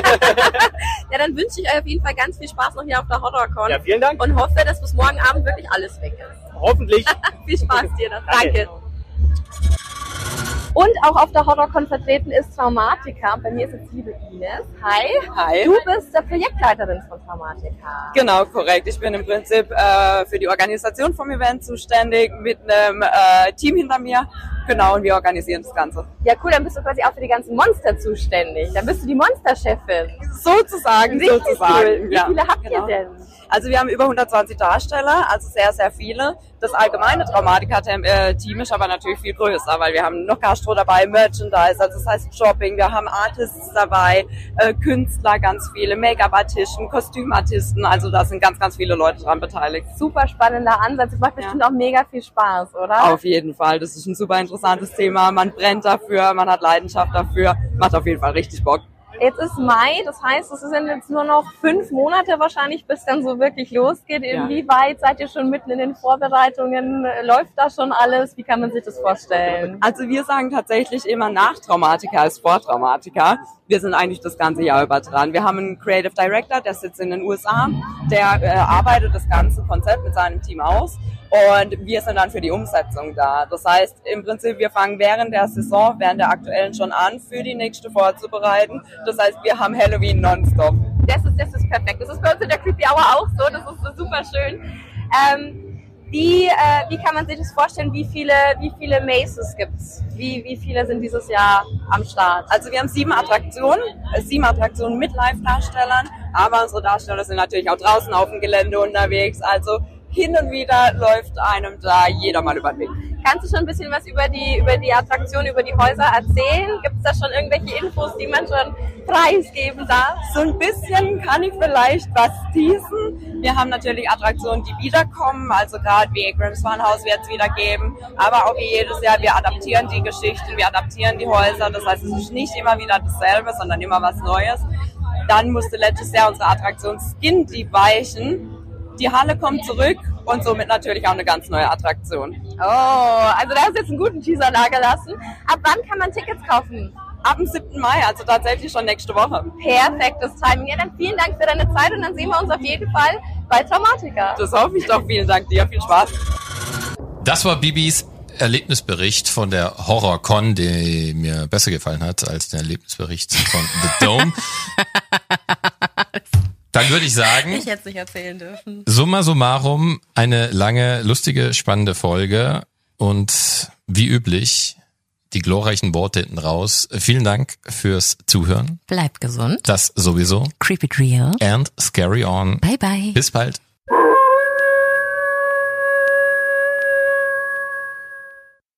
Ja, dann wünsche ich euch auf jeden Fall ganz viel Spaß noch hier auf der HorrorCon. Ja, vielen Dank. Und hoffe, dass bis morgen Abend wirklich alles weg ist. Hoffentlich. Viel Spaß dir noch. Danke. Danke. Und auch auf der HorrorCon vertreten ist Traumatica. Bei mir ist jetzt liebe Ines. Hi. Hi. Du bist der Projektleiterin von Traumatica. Genau, korrekt. Ich bin im Prinzip äh, für die Organisation vom Event zuständig mit einem äh, Team hinter mir. Genau, und wir organisieren das Ganze. Ja, cool, dann bist du quasi auch für die ganzen Monster zuständig. Dann bist du die Monsterchefin. Sozusagen, Richtig sozusagen. cool. Wie Ja, viele habt genau. ihr denn? Also wir haben über hundertzwanzig Darsteller, also sehr, sehr viele. Das allgemeine Traumatica-Team ist aber natürlich viel größer, weil wir haben noch Gastro dabei, Merchandise, also das heißt Shopping, wir haben Artists dabei, äh, Künstler, ganz viele, Make-up-Artisten, Kostümartisten, also da sind ganz, ganz viele Leute dran beteiligt. Super spannender Ansatz. Das macht bestimmt auch mega viel Spaß, oder? Auf jeden Fall, das ist ein super interessantes Thema, man brennt dafür, man hat Leidenschaft dafür, macht auf jeden Fall richtig Bock. Jetzt ist Mai, das heißt, es sind jetzt nur noch fünf Monate wahrscheinlich, bis dann so wirklich losgeht. Ja. Inwieweit seid ihr schon mitten in den Vorbereitungen? Läuft da schon alles? Wie kann man sich das vorstellen? Also wir sagen tatsächlich immer nach Traumatica als vor Traumatica. Wir sind eigentlich das ganze Jahr über dran. Wir haben einen Creative Director, der sitzt in den U S A, der äh, arbeitet das ganze Konzept mit seinem Team aus. Und wir sind dann für die Umsetzung da. Das heißt, im Prinzip, wir fangen während der Saison, während der aktuellen schon an, für die nächste vorzubereiten. Das heißt, wir haben Halloween nonstop. Das ist, das ist perfekt. Das ist bei uns in der Creepy Hour auch so. Das ist so super schön. Ähm, wie, äh, wie kann man sich das vorstellen? Wie viele, wie viele Mazes gibt's? Wie, wie viele sind dieses Jahr am Start? Also wir haben sieben Attraktionen, äh, sieben Attraktionen mit Live-Darstellern, aber unsere Darsteller sind natürlich auch draußen auf dem Gelände unterwegs, also hin und wieder läuft einem da jeder mal über den Weg. Kannst du schon ein bisschen was über die, über die Attraktion, über die Häuser erzählen? Gibt es da schon irgendwelche Infos, die man schon preisgeben darf? So ein bisschen kann ich vielleicht was teasen. Wir haben natürlich Attraktionen, die wiederkommen, also gerade wie Grimm's Funhouse wird es wieder geben, aber auch wie jedes Jahr, wir adaptieren die Geschichten, wir adaptieren die Häuser, das heißt, es ist nicht immer wieder dasselbe, sondern immer was Neues. Dann musste letztes Jahr unsere Attraktion Skin Deep weichen. Die Halle kommt zurück und somit natürlich auch eine ganz neue Attraktion. Oh, also da hast du jetzt einen guten Teaser dagelassen. Ab wann kann man Tickets kaufen? Ab dem siebten Mai, also tatsächlich schon nächste Woche. Perfektes Timing. Ja, dann vielen Dank für deine Zeit und dann sehen wir uns auf jeden Fall bei Traumatica. Das hoffe ich doch. Vielen Dank dir. Viel Spaß. Das war Bibis Erlebnisbericht von der HorrorCon, der mir besser gefallen hat als der Erlebnisbericht von The Dome. Dann würde ich sagen, Ich hätte es nicht erzählen dürfen. summa summarum, eine lange, lustige, spannende Folge und wie üblich die glorreichen Worte hinten raus. Vielen Dank fürs Zuhören. Bleib gesund. Das sowieso. Creepy Trio. And scary on. Bye bye. Bis bald.